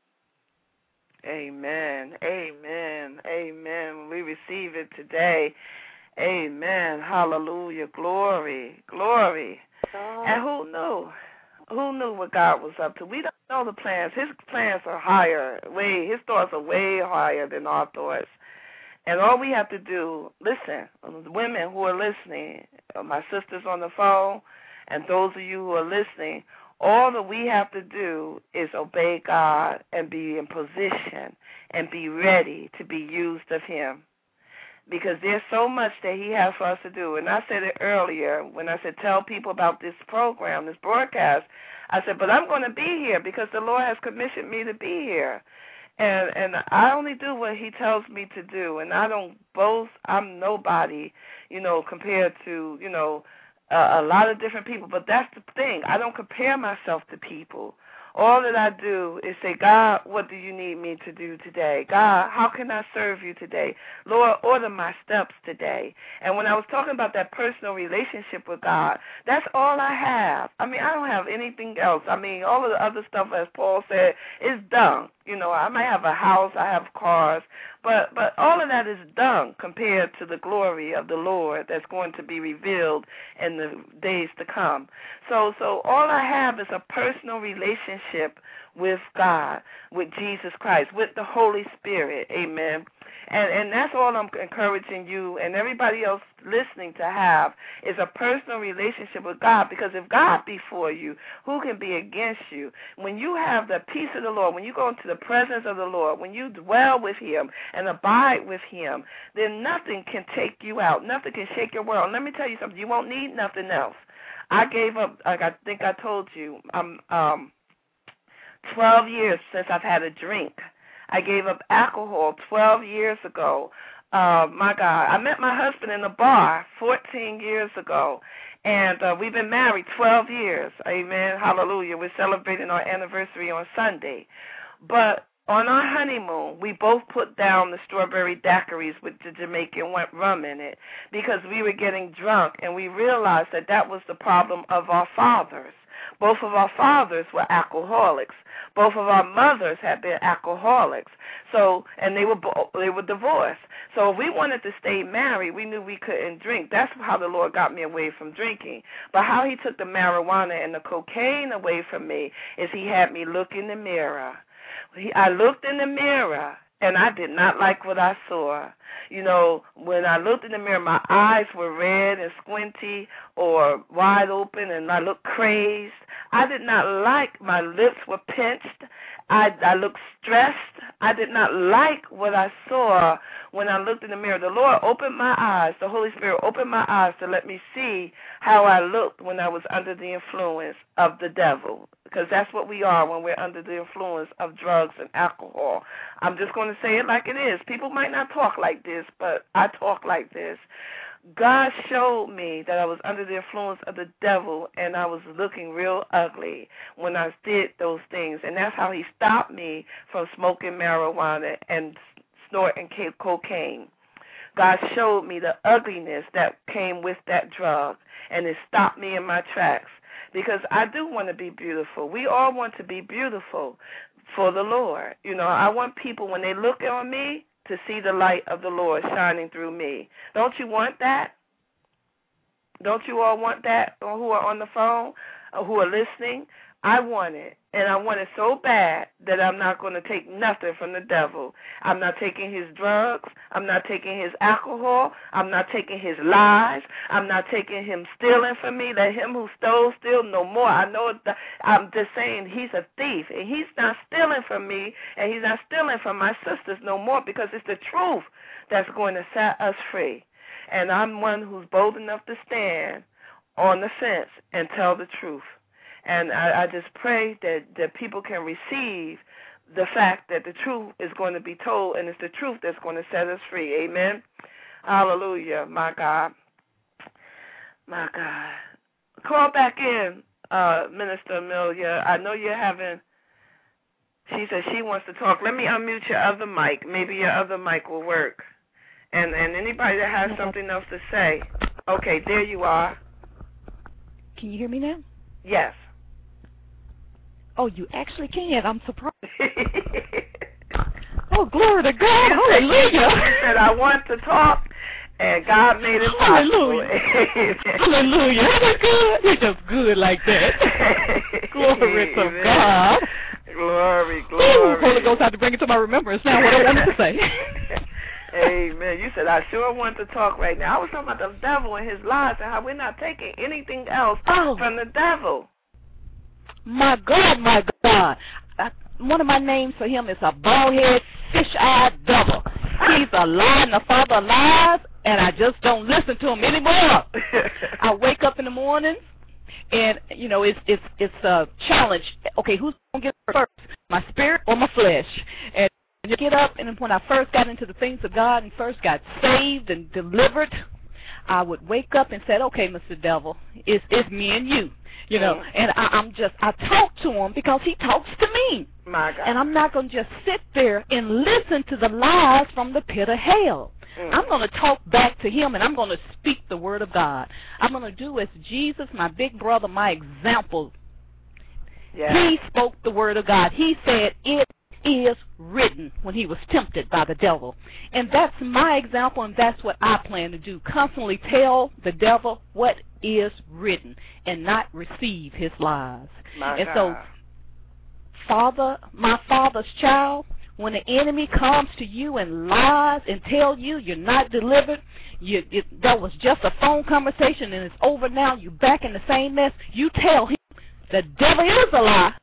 Amen. Amen. Amen. We receive it today. Amen. Hallelujah. Glory. Glory. And who knew? Who knew what God was up to? We don't know the plans. His plans are higher. His thoughts are way higher than our thoughts. And all we have to do, listen, women who are listening, my sisters on the phone, and those of you who are listening, all that we have to do is obey God and be in position and be ready to be used of Him. Because there's so much that He has for us to do. And I said it earlier when I said tell people about this program, this broadcast. I said, but I'm going to be here because the Lord has commissioned me to be here. And I only do what He tells me to do. And I don't boast. I'm nobody, compared to, a lot of different people. But that's the thing. I don't compare myself to people. All that I do is say, God, what do you need me to do today? God, how can I serve you today? Lord, order my steps today. And when I was talking about that personal relationship with God, that's all I have. I don't have anything else. All of the other stuff, as Paul said, is dung. I might have a house, I have cars, but all of that is dung compared to the glory of the Lord that's going to be revealed in the days to come. So all I have is a personal relationship with God, with Jesus Christ, with the Holy Spirit. Amen. And that's all I'm encouraging you and everybody else listening to have is a personal relationship with God, because if God be for you, who can be against you? When you have the peace of the Lord, when you go into the presence of the Lord, when you dwell with Him and abide with Him, then nothing can take you out. Nothing can shake your world. And let me tell you something. You won't need nothing else. I gave up, like I think I told you, 12 years since I've had a drink. I gave up alcohol 12 years ago. My God, I met my husband in a bar 14 years ago, and we've been married 12 years. Amen. Hallelujah. We're celebrating our anniversary on Sunday. But on our honeymoon, we both put down the strawberry daiquiris with the Jamaican rum in it because we were getting drunk, and we realized that was the problem of our fathers. Both of our fathers were alcoholics. Both of our mothers had been alcoholics. So, and they were divorced. So if we wanted to stay married, we knew we couldn't drink. That's how the Lord got me away from drinking. But how He took the marijuana and the cocaine away from me is He had me look in the mirror. I looked in the mirror, and I did not like what I saw. When I looked in the mirror, my eyes were red and squinty or wide open, and I looked crazed. I did not like, my lips were pinched. I looked stressed. I did not like what I saw when I looked in the mirror. The Lord opened my eyes. The Holy Spirit opened my eyes to let me see how I looked when I was under the influence of the devil, because that's what we are when we're under the influence of drugs and alcohol. I'm just going to say it like it is. People might not talk like this, but I talk like this. God showed me that I was under the influence of the devil, and I was looking real ugly when I did those things. And that's how He stopped me from smoking marijuana and snorting cocaine. God showed me the ugliness that came with that drug, and it stopped me in my tracks, because I do want to be beautiful. We all want to be beautiful for the Lord. I want people, when they look on me, to see the light of the Lord shining through me. Don't you want that? Don't you all want that, who are on the phone, or who are listening? I want it. And I want it so bad that I'm not going to take nothing from the devil. I'm not taking his drugs. I'm not taking his alcohol. I'm not taking his lies. I'm not taking him stealing from me. Let him who stole steal no more. I know I'm just saying he's a thief, and he's not stealing from me, and he's not stealing from my sisters no more, because it's the truth that's going to set us free. And I'm one who's bold enough to stand on the fence and tell the truth. And I just pray that people can receive the fact that the truth is going to be told, and it's the truth that's going to set us free. Amen. Hallelujah. My God. My God. Call back in, Minister Amelia. I know you're having, she said she wants to talk. Let me unmute your other mic. Maybe your other mic will work. And anybody that has something else to say. Okay, there you are. Can you hear me now? Yes. Oh, you actually can. I'm surprised. Oh, glory to God. Hallelujah. You said, I want to talk, and God made it possible. Hallelujah. Hallelujah. That's good. You're just good like that. Glory to God. Glory, glory. Ooh, Holy Ghost had to bring it to my remembrance now what I wanted to say. Amen. You said, I sure want to talk right now. I was talking about the devil and his lies and how we're not taking anything else from the devil. My God, my God. One of my names for him is a bald-head, fish-eyed devil. He's a lie and the father of lies, and I just don't listen to him anymore. I wake up in the morning, and, you know, it's a challenge. Okay, who's going to get first, my spirit or my flesh? And you get up, and when I first got into the things of God and first got saved and delivered, I would wake up and say, okay, Mr. Devil, it's me and you. You know, and I talk to him because he talks to me. My God. And I'm not going to just sit there and listen to the lies from the pit of hell. I'm going to talk back to him, and I'm going to speak the word of God. I'm going to do as Jesus, my big brother, my example. Yeah. He spoke the word of God. He said, it is written, when he was tempted by the devil. And that's my example, and that's what I plan to do. Constantly tell the devil what is written and not receive his lies. My God. So, Father, my Father's child, when the enemy comes to you and lies and tell you you're not delivered, that was just a phone conversation and it's over now, you're back in the same mess, you tell him the devil is a lie,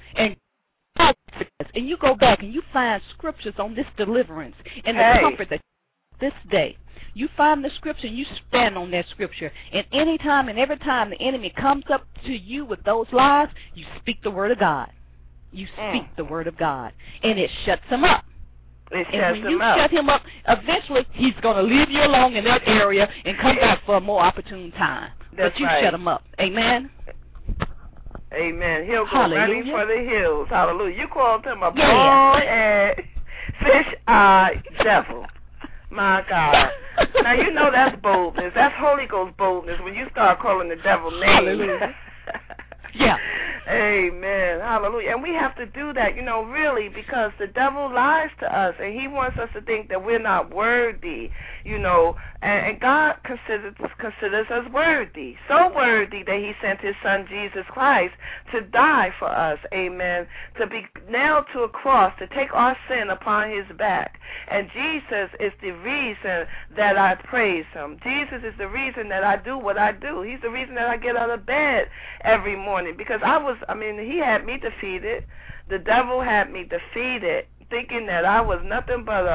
and you go back and you find scriptures on this deliverance and the comfort that this day. You find the scripture and you stand on that scripture. And any time and every time the enemy comes up to you with those lies, you speak the word of God. You speak the word of God. And it shuts him up. It and shuts when him you up. shut him up, eventually he's going to leave you alone in that area and come back for a more opportune time. That's but you right. shut him up. Amen? Amen. He'll go Hallelujah. running for the hills. Hallelujah. You called him a bald-head, fish-eyed devil. My God. Now, you know that's boldness. That's Holy Ghost boldness when you start calling the devil names. Hallelujah. Yeah. Amen. Hallelujah. And we have to do that, you know, really, because the devil lies to us, and he wants us to think that we're not worthy, you know, and God considers us worthy, so worthy that he sent his son, Jesus Christ, to die for us, amen, to be nailed to a cross, to take our sin upon his back. And Jesus is the reason that I praise him. Jesus is the reason that I do what I do. He's the reason that I get out of bed every morning, because he had me defeated. The devil had me defeated, thinking that I was nothing but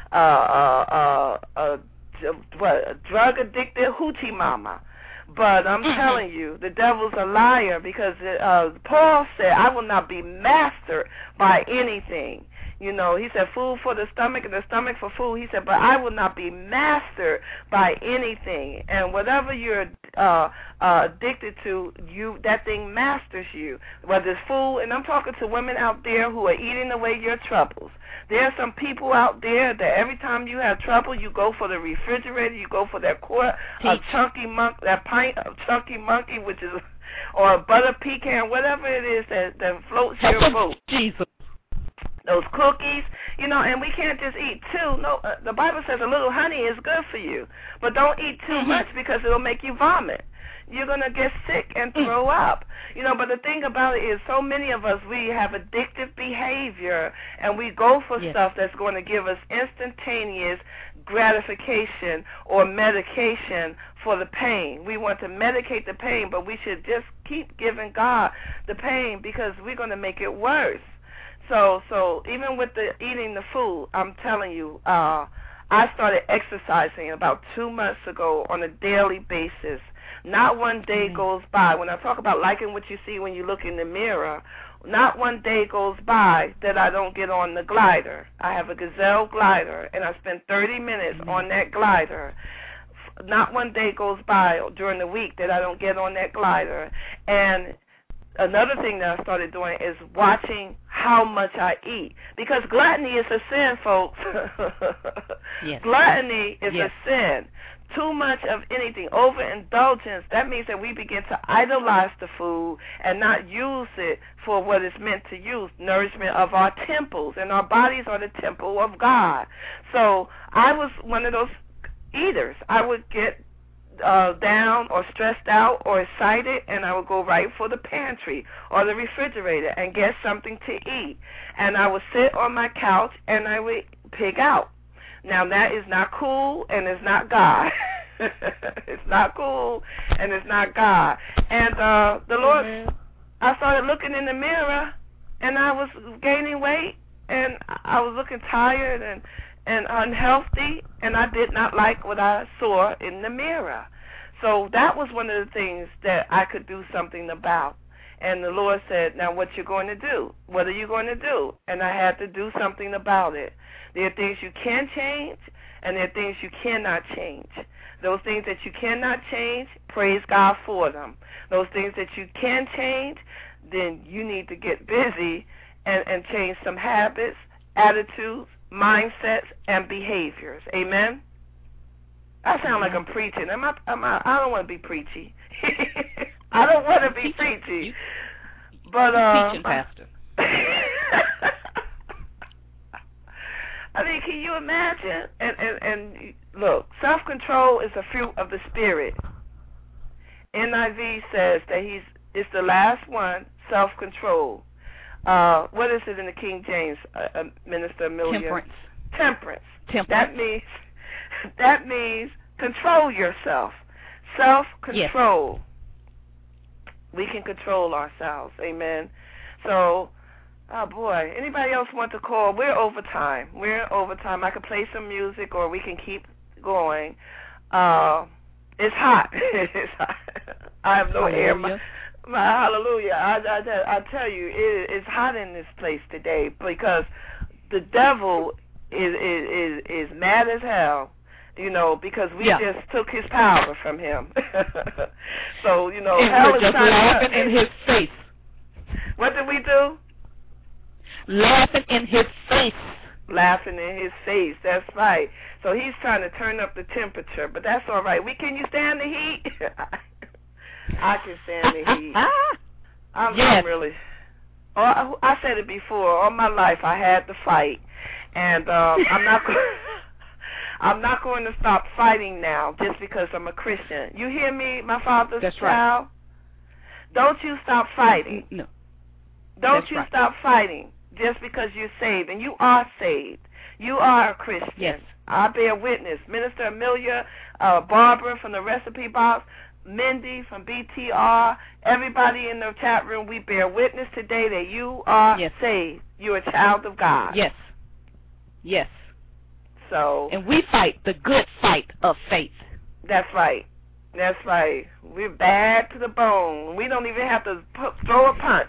a drug-addicted hoochie mama. But I'm telling you, the devil's a liar, because Paul said, I will not be mastered by anything. You know, he said, food for the stomach and the stomach for food. He said, but I will not be mastered by anything. And whatever you're addicted to, that thing masters you, whether it's food. And I'm talking to women out there who are eating away your troubles. There are some people out there that every time you have trouble, you go for the refrigerator, you go for that quart of that pint of chunky monkey, which is, or a butter pecan, whatever it is that floats your boat. Jesus. those cookies, and we can't just eat two. No, the Bible says a little honey is good for you, but don't eat too much because it'll make you vomit. You're going to get sick and throw up. But the thing about it is so many of us, we have addictive behavior, and we go for stuff that's going to give us instantaneous gratification or medication for the pain. We want to medicate the pain, but we should just keep giving God the pain because we're going to make it worse. So even with the eating the food, I'm telling you, I started exercising about 2 months ago on a daily basis. Not one day goes by. When I talk about liking what you see when you look in the mirror, not one day goes by that I don't get on the glider. I have a Gazelle glider, and I spend 30 minutes on that glider. Not one day goes by during the week that I don't get on that glider. And another thing that I started doing is watching how much I eat. Because gluttony is a sin, folks. Gluttony is a sin. Too much of anything, overindulgence, that means that we begin to idolize the food and not use it for what it's meant to use, nourishment of our temples. And our bodies are the temple of God. So I was one of those eaters. I would get down or stressed out or excited, and I would go right for the pantry or the refrigerator and get something to eat. And I would sit on my couch and I would pig out. Now, that is not cool, and it's not God. It's not cool, and it's not God. And the Lord, I started looking in the mirror, and I was gaining weight, and I was looking tired and unhealthy, and I did not like what I saw in the mirror. So that was one of the things that I could do something about. And the Lord said, now what you going to do? What are you going to do? And I had to do something about it. There are things you can change, and there are things you cannot change. Those things that you cannot change, praise God for them. Those things that you can change, then you need to get busy and change some habits, attitudes, mindsets, and behaviors. Amen? I sound like I'm preaching. I don't want to be preachy. I don't want to be preachy. But teaching, Pastor. I mean, can you imagine? And look, self-control is a fruit of the Spirit. NIV says that it's the last one, self-control. What is it in the King James, Minister Amelia? Temperance. That means control yourself. Self-control. Yes. We can control ourselves. Amen. So, oh boy, anybody else want to call? We're over time. I could play some music, or we can keep going. It's hot. It's hot. I have no air. My hallelujah. I tell you, it's hot in this place today because the devil is mad as hell. Because we just took his power from him. So, hell is just laughing in his face. What did we do? Laughing in his face. Laughing in his face, that's right. So he's trying to turn up the temperature, but that's all right. Can you stand the heat? I can stand the heat. I'm really. I said it before. All my life I had to fight, and I'm not going to stop fighting now just because I'm a Christian. You hear me, my father's child? Right. Don't you stop fighting. No. Don't you stop fighting just because you're saved. And you are saved. You are a Christian. Yes. I bear witness. Minister Amelia, Barbara from the Recipe Box, Mindy from BTR, everybody in the chat room, we bear witness today that you are saved. You're a child of God. Yes. Yes. So. And we fight the good fight of faith. That's right. That's right. We're bad to the bone. We don't even have to throw a punch.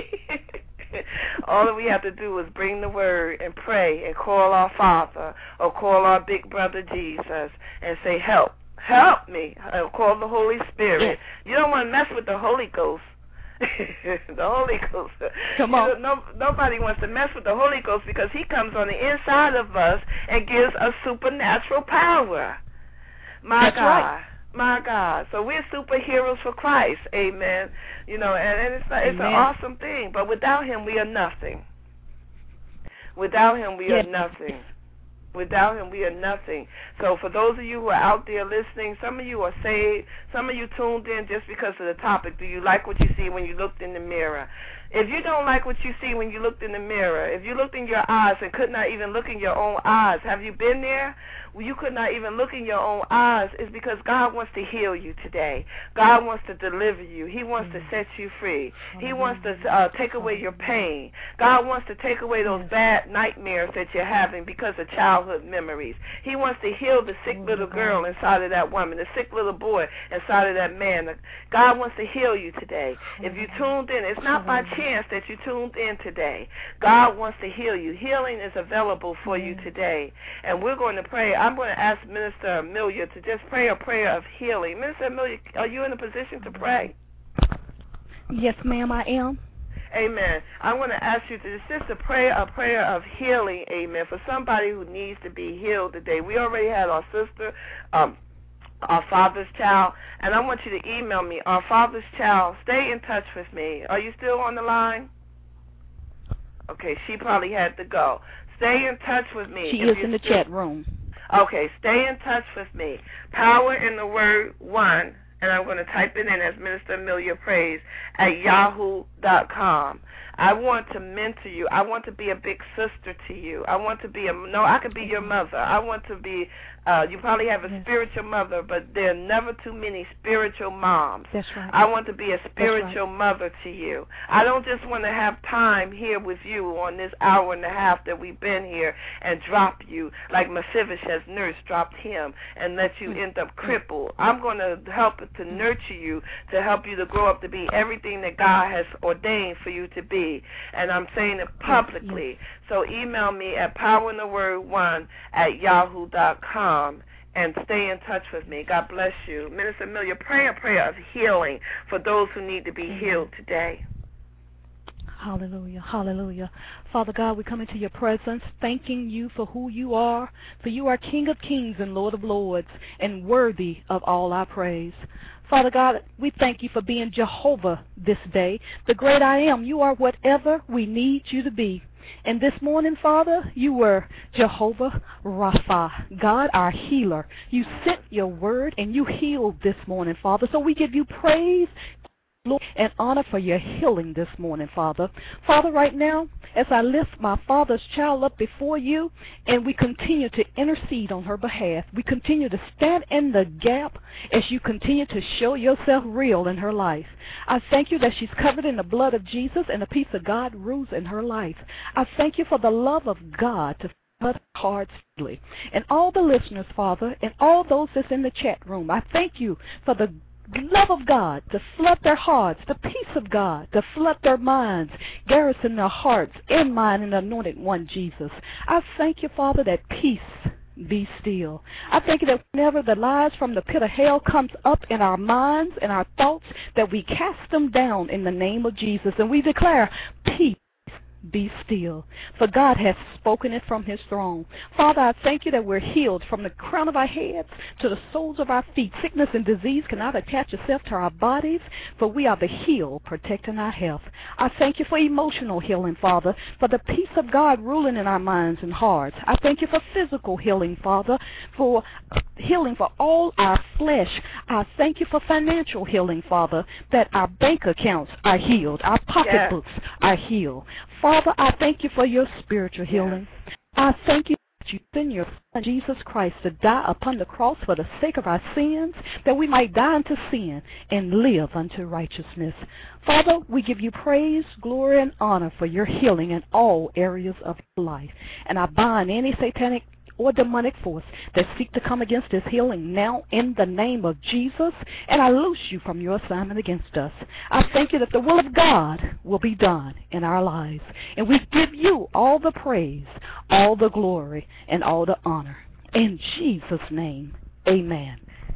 All that we have to do is bring the word and pray and call our Father or call our big brother Jesus and say, help me. I'll call the Holy Spirit. Yes. You don't want to mess with the Holy Ghost. The Holy Ghost. Come on. Nobody wants to mess with the Holy Ghost because he comes on the inside of us and gives us supernatural power. That's God. Right. My God. So we're superheroes for Christ. Amen. And it's an awesome thing. But without him, we are nothing. Without him, we are nothing. Without him, we are nothing. So for those of you who are out there listening, some of you are saved, some of you tuned in just because of the topic. Do you like what you see when you looked in the mirror? If you don't like what you see when you looked in the mirror, if you looked in your eyes and could not even look in your own eyes, have you been there? Well, you could not even look in your own eyes. It's because God wants to heal you today. God wants to deliver you. He wants to set you free. He wants to take away your pain. God wants to take away those bad nightmares that you're having because of childhood memories. He wants to heal the sick little girl inside of that woman, the sick little boy inside of that man. God wants to heal you today. If you tuned in, it's not by chance that you tuned in today. God wants to heal you. Healing is available for you today. And we're going to pray. I'm going to ask Minister Amelia to just pray a prayer of healing. Minister Amelia, are you in a position to pray? Yes, ma'am, I am. Amen. I'm going to ask you to just pray a prayer of healing, amen, for somebody who needs to be healed today. We already had our sister, our father's child, and I want you to email me, our father's child. Stay in touch with me. Are you still on the line? Okay, she probably had to go. Stay in touch with me. She is in the chat room. Okay, stay in touch with me. Power in the word 1, and I'm going to type it in as Minister Amelia prays, at yahoo.com. I want to mentor you. I want to be a big sister to you. I want to be I could be your mother. I want to be, you probably have a spiritual mother, but there are never too many spiritual moms. That's right. I want to be a spiritual mother to you. I don't just want to have time here with you on this hour and a half that we've been here and drop you like Mephibosheth's nurse dropped him and let you end up crippled. I'm going to help to nurture you, to help you to grow up to be everything that God has ordained for you to be. And I'm saying it publicly. So email me at powerintheword1 at yahoo.com and stay in touch with me. God bless you. Minister Amelia, pray a prayer of healing for those who need to be healed today. Hallelujah, hallelujah. Father God, we come into your presence thanking you for who you are, for you are King of kings and Lord of lords and worthy of all our praise. Father God, we thank you for being Jehovah this day, the great I am. You are whatever we need you to be. And this morning, Father, you were Jehovah Rapha, God our healer. You sent your word and you healed this morning, Father. So we give you praise, glory, and honor for your healing this morning, Father. Father, right now, as I lift my father's child up before you, and we continue to intercede on her behalf, we continue to stand in the gap as you continue to show yourself real in her life. I thank you that she's covered in the blood of Jesus and the peace of God rules in her life. I thank you for the love of God to flood her heart freely. And all the listeners, Father, and all those that's in the chat room, I thank you for the love of God to flood their hearts, the peace of God to flood their minds, garrison their hearts and mind in the anointed one, Jesus. I thank you, Father, that peace be still. I thank you that whenever the lies from the pit of hell comes up in our minds and our thoughts, that we cast them down in the name of Jesus, and we declare peace. Be still, for God has spoken it from his throne. Father, I thank you that we're healed from the crown of our heads to the soles of our feet. Sickness and disease cannot attach itself to our bodies, for we are the healed, protecting our health. I thank you for emotional healing, Father, for the peace of God ruling in our minds and hearts. I thank you for physical healing, Father, for healing for all our flesh. I thank you for financial healing, Father, that our bank accounts are healed, our pocketbooks are healed. Father, I thank you for your spiritual healing. I thank you that you sent your Son, Jesus Christ, to die upon the cross for the sake of our sins, that we might die unto sin and live unto righteousness. Father, we give you praise, glory, and honor for your healing in all areas of life. And I bind any satanic or demonic force that seek to come against this healing now in the name of Jesus, and I loose you from your assignment against us. I thank you that the will of God will be done in our lives, and we give you all the praise, all the glory, and all the honor. In Jesus' name, amen.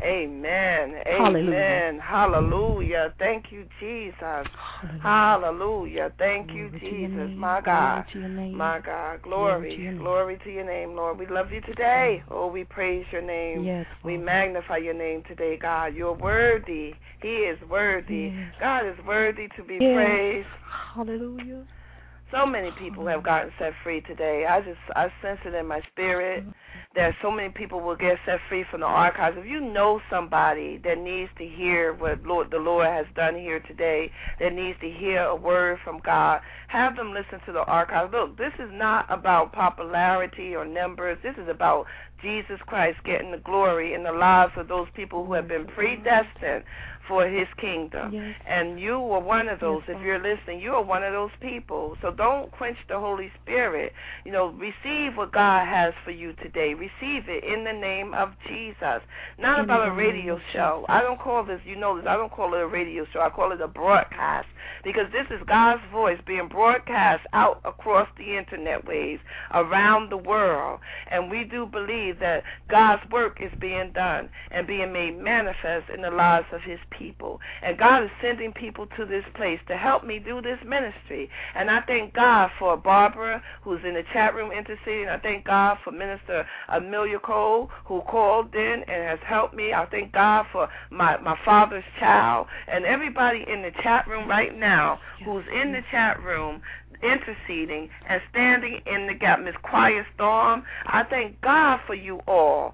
Amen. Hallelujah. Amen. Hallelujah. Thank you, Jesus. Hallelujah. Hallelujah. Thank Glory you, to your Jesus. name. My God. Glory to your name. My God. Glory to your Glory. name. Glory to your name, Lord. We love you today. Oh, we praise your name. Yes, we Father. magnify your name today, God. You're worthy. He is worthy. Yes. God is worthy to be Yes. praised. Hallelujah. So many people have gotten set free today. I sense it in my spirit that so many people will get set free from the archives. If you know somebody that needs to hear what the Lord has done here today, that needs to hear a word from God, have them listen to the archives. Look, this is not about popularity or numbers. This is about Jesus Christ getting the glory in the lives of those people who have been predestined for his kingdom. Yes. And you are one of those. If you're listening, you are one of those people. So don't quench the Holy Spirit. You know, receive what God has for you today. Receive it in the name of Jesus. Not about a radio show. I don't call this, you know this, I don't call it a radio show. I call it a broadcast, because this is God's voice being broadcast out across the internet waves around the world. And we do believe that God's work is being done and being made manifest in the lives of his people. And God is sending people to this place to help me do this ministry. And I thank God for Barbara, who's in the chat room interceding. I thank God for Minister Amelia Cole, who called in and has helped me. I thank God for my father's child and everybody in the chat room right now who's in the chat room interceding and standing in the gap. Miss Quiet Storm, I thank God for you all.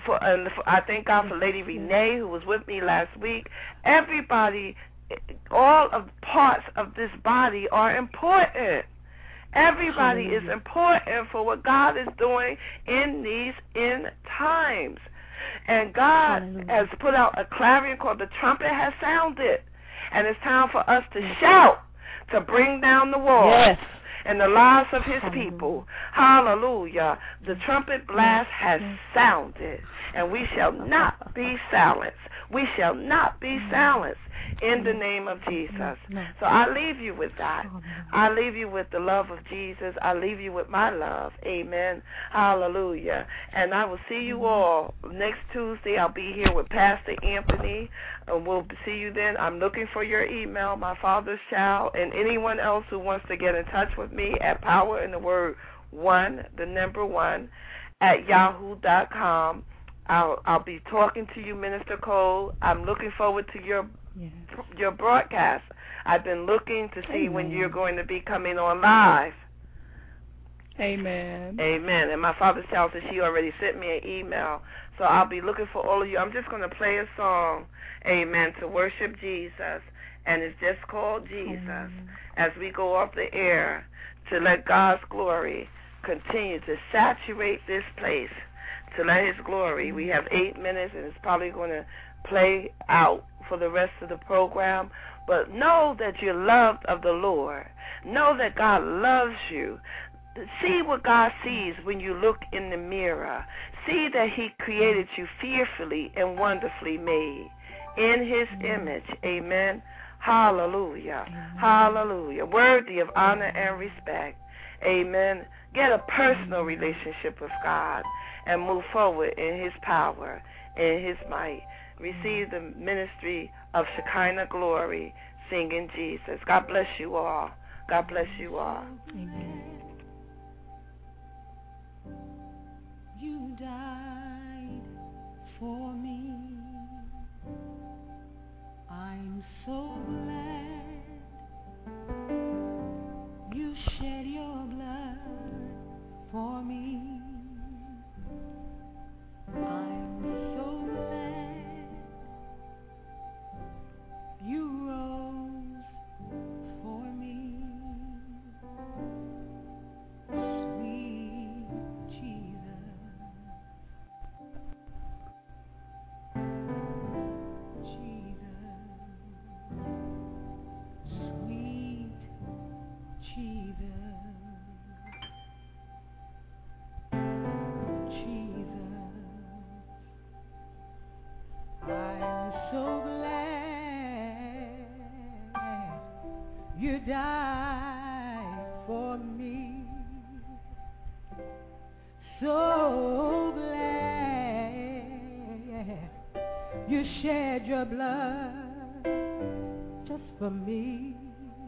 I thank God for Lady Renee, who was with me last week. Everybody, all of the parts of this body are important. Everybody is important for what God is doing in these end times. And God has put out a clarion call. The trumpet has sounded. And it's time for us to shout, to bring down the walls and the lives of his people. Hallelujah. The trumpet blast has sounded, and we shall not be silenced. We shall not be silenced in the name of Jesus. So I leave you with that. I leave you with the love of Jesus. I leave you with my love. Amen. Hallelujah. And I will see you all next Tuesday. I'll be here with Pastor Anthony. We'll see you then. I'm looking for your email, my father's child, and anyone else who wants to get in touch with me at power in the word 1, the number 1, at yahoo.com. I'll be talking to you, Minister Cole. I'm looking forward to your broadcast. I've been looking to see when you're going to be coming on live. Amen. Amen. And my father's child said she already sent me an email. So I'll be looking for all of you. I'm just going to play a song, amen, to worship Jesus. And it's just called Jesus. As we go off the air, to let God's glory continue to saturate this place, to let his glory. We have 8 minutes, and it's probably going to play out for the rest of the program. But know that you're loved of the Lord. Know that God loves you. See what God sees when you look in the mirror. See that he created you fearfully and wonderfully made in his image. Amen. Hallelujah. Hallelujah. Worthy of honor and respect. Amen. Get a personal relationship with God and move forward in his power, in his might. Receive the ministry of Shekinah glory, singing Jesus. God bless you all. God bless you all. Amen. You died for me. I'm so glad you shed your blood for me. I'm so glad you rose for me. Sweet Jesus, sweet Jesus. I'm so glad you died for me. So glad you shed your blood just for me.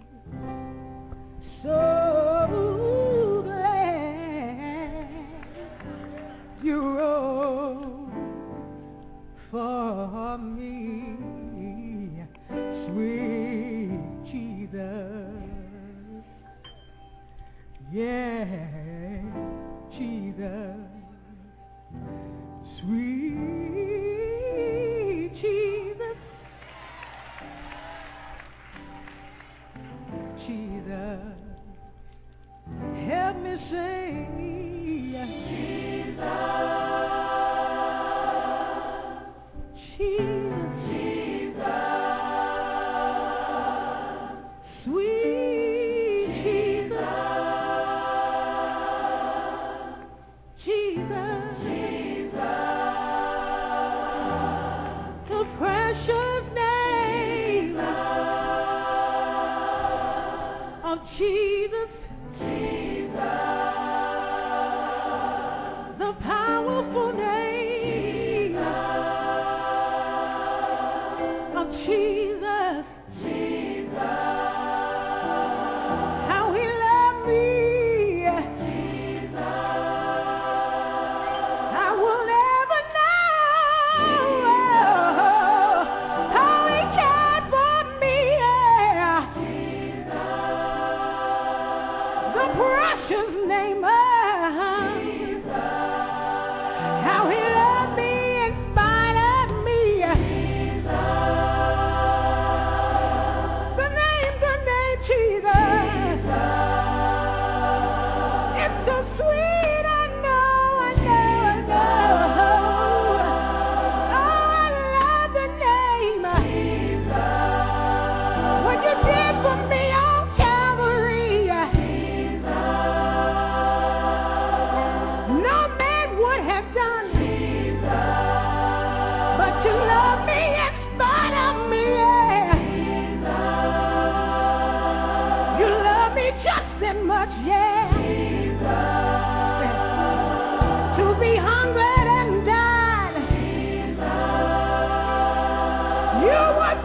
So glad you rose for me, sweet Jesus.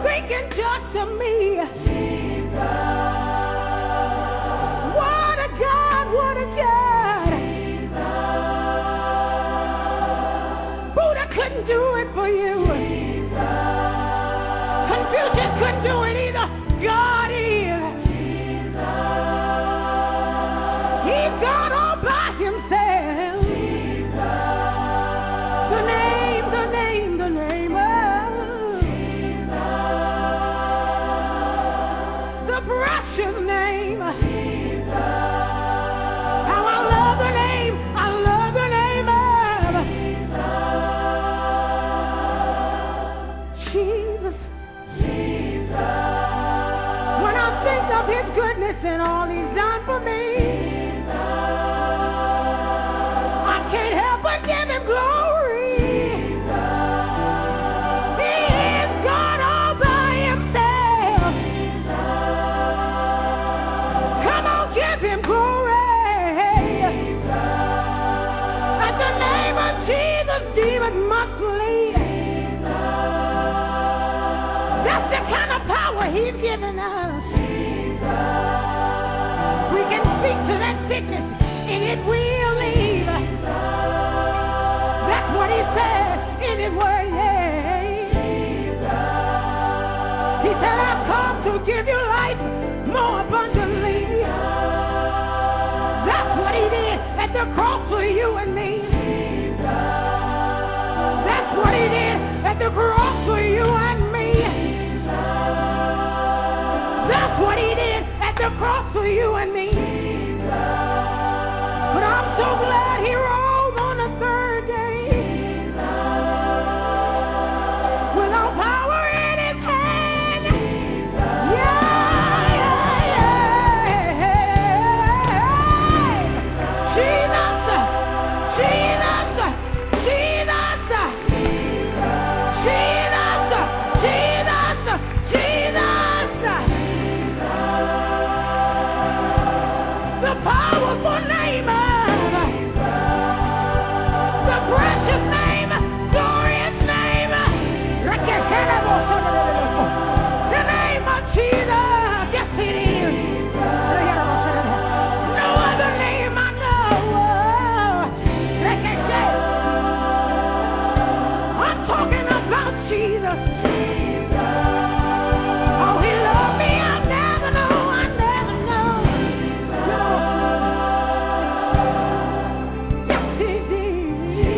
thinking just of me. What a God, what a God. Buddha couldn't do it for you. Confucius couldn't do it either. God is. He's God all by himself. The name of the precious name. How I love the name. I love the name of Jesus. When I think of his goodness and all he's done for me, I can't help but give him glory. He is God all by himself. Come on, give him glory. At the name of Jesus, demons must flee. That's the kind of power he's given us. We can speak to that sickness and it will leave. That's what he said in his word, yeah. He said, I've come to give you life more abundantly. That's what he did at the cross for you and me. That's what he did at the cross for you and me. That's what he did at the cross for you and me. But I'm so glad he rose on the third day with all power in his hand. Yeah. The powerful name of the precious name, glorious name, the name of Jesus. Yes, it is. No other name I know. I'm talking about Jesus. Oh, he loved me. I never know. Yes, he did.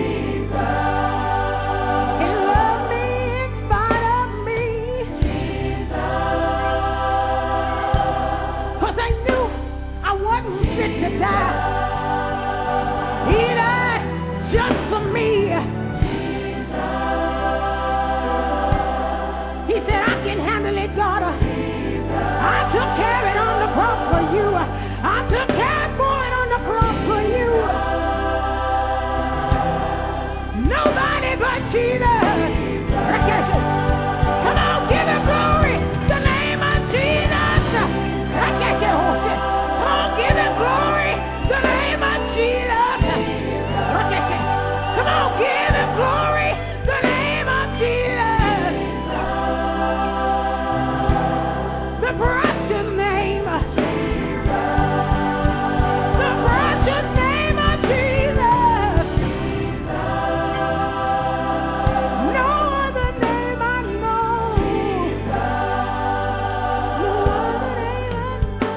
He loved me in spite of me. 'Cause I knew I wasn't fit to die. He died just for me. He said, I can handle it, daughter. I took care of it on the cross for you. I took care for it on the cross for you. Nobody but Jesus. Come on, give him glory. The name of Jesus. Come on, give him glory. The name of Jesus. Come on, give him glory. The name of Jesus. The precious name. The precious name of Jesus. No other name I know. No other name I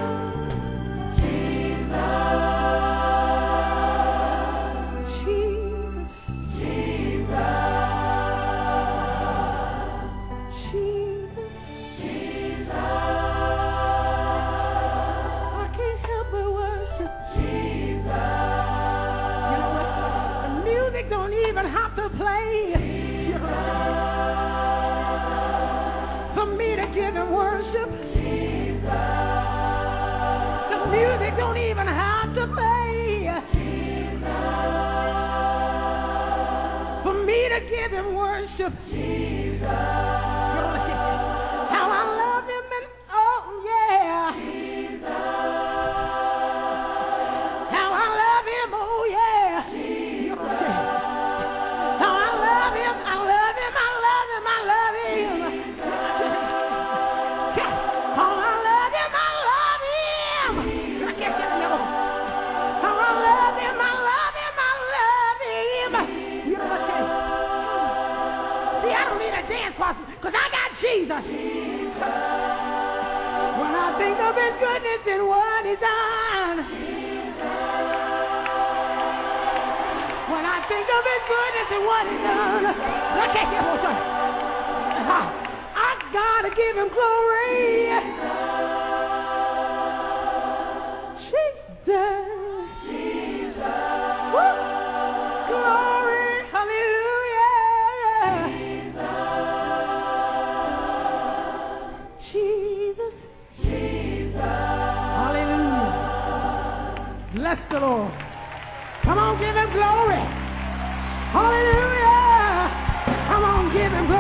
know. Jesus. Jesus. I can't help but worship. You know what? The music don't even have to play for me to give him worship. The music don't even have to play for me to give him worship. You know what? How I love him and oh yeah. How I love him, oh yeah. You know what? How I love him, I love him, I love him, I love him. See, I don't need a dance partner because I got Jesus. When I think of his goodness and what he's done. When I think of his goodness and what he's done. Look at him, I gotta give him glory. Jesus. Woo. Glory. Hallelujah. Jesus. Hallelujah. Bless the Lord. Come on, give him glory. Hallelujah. Come on, give him glory.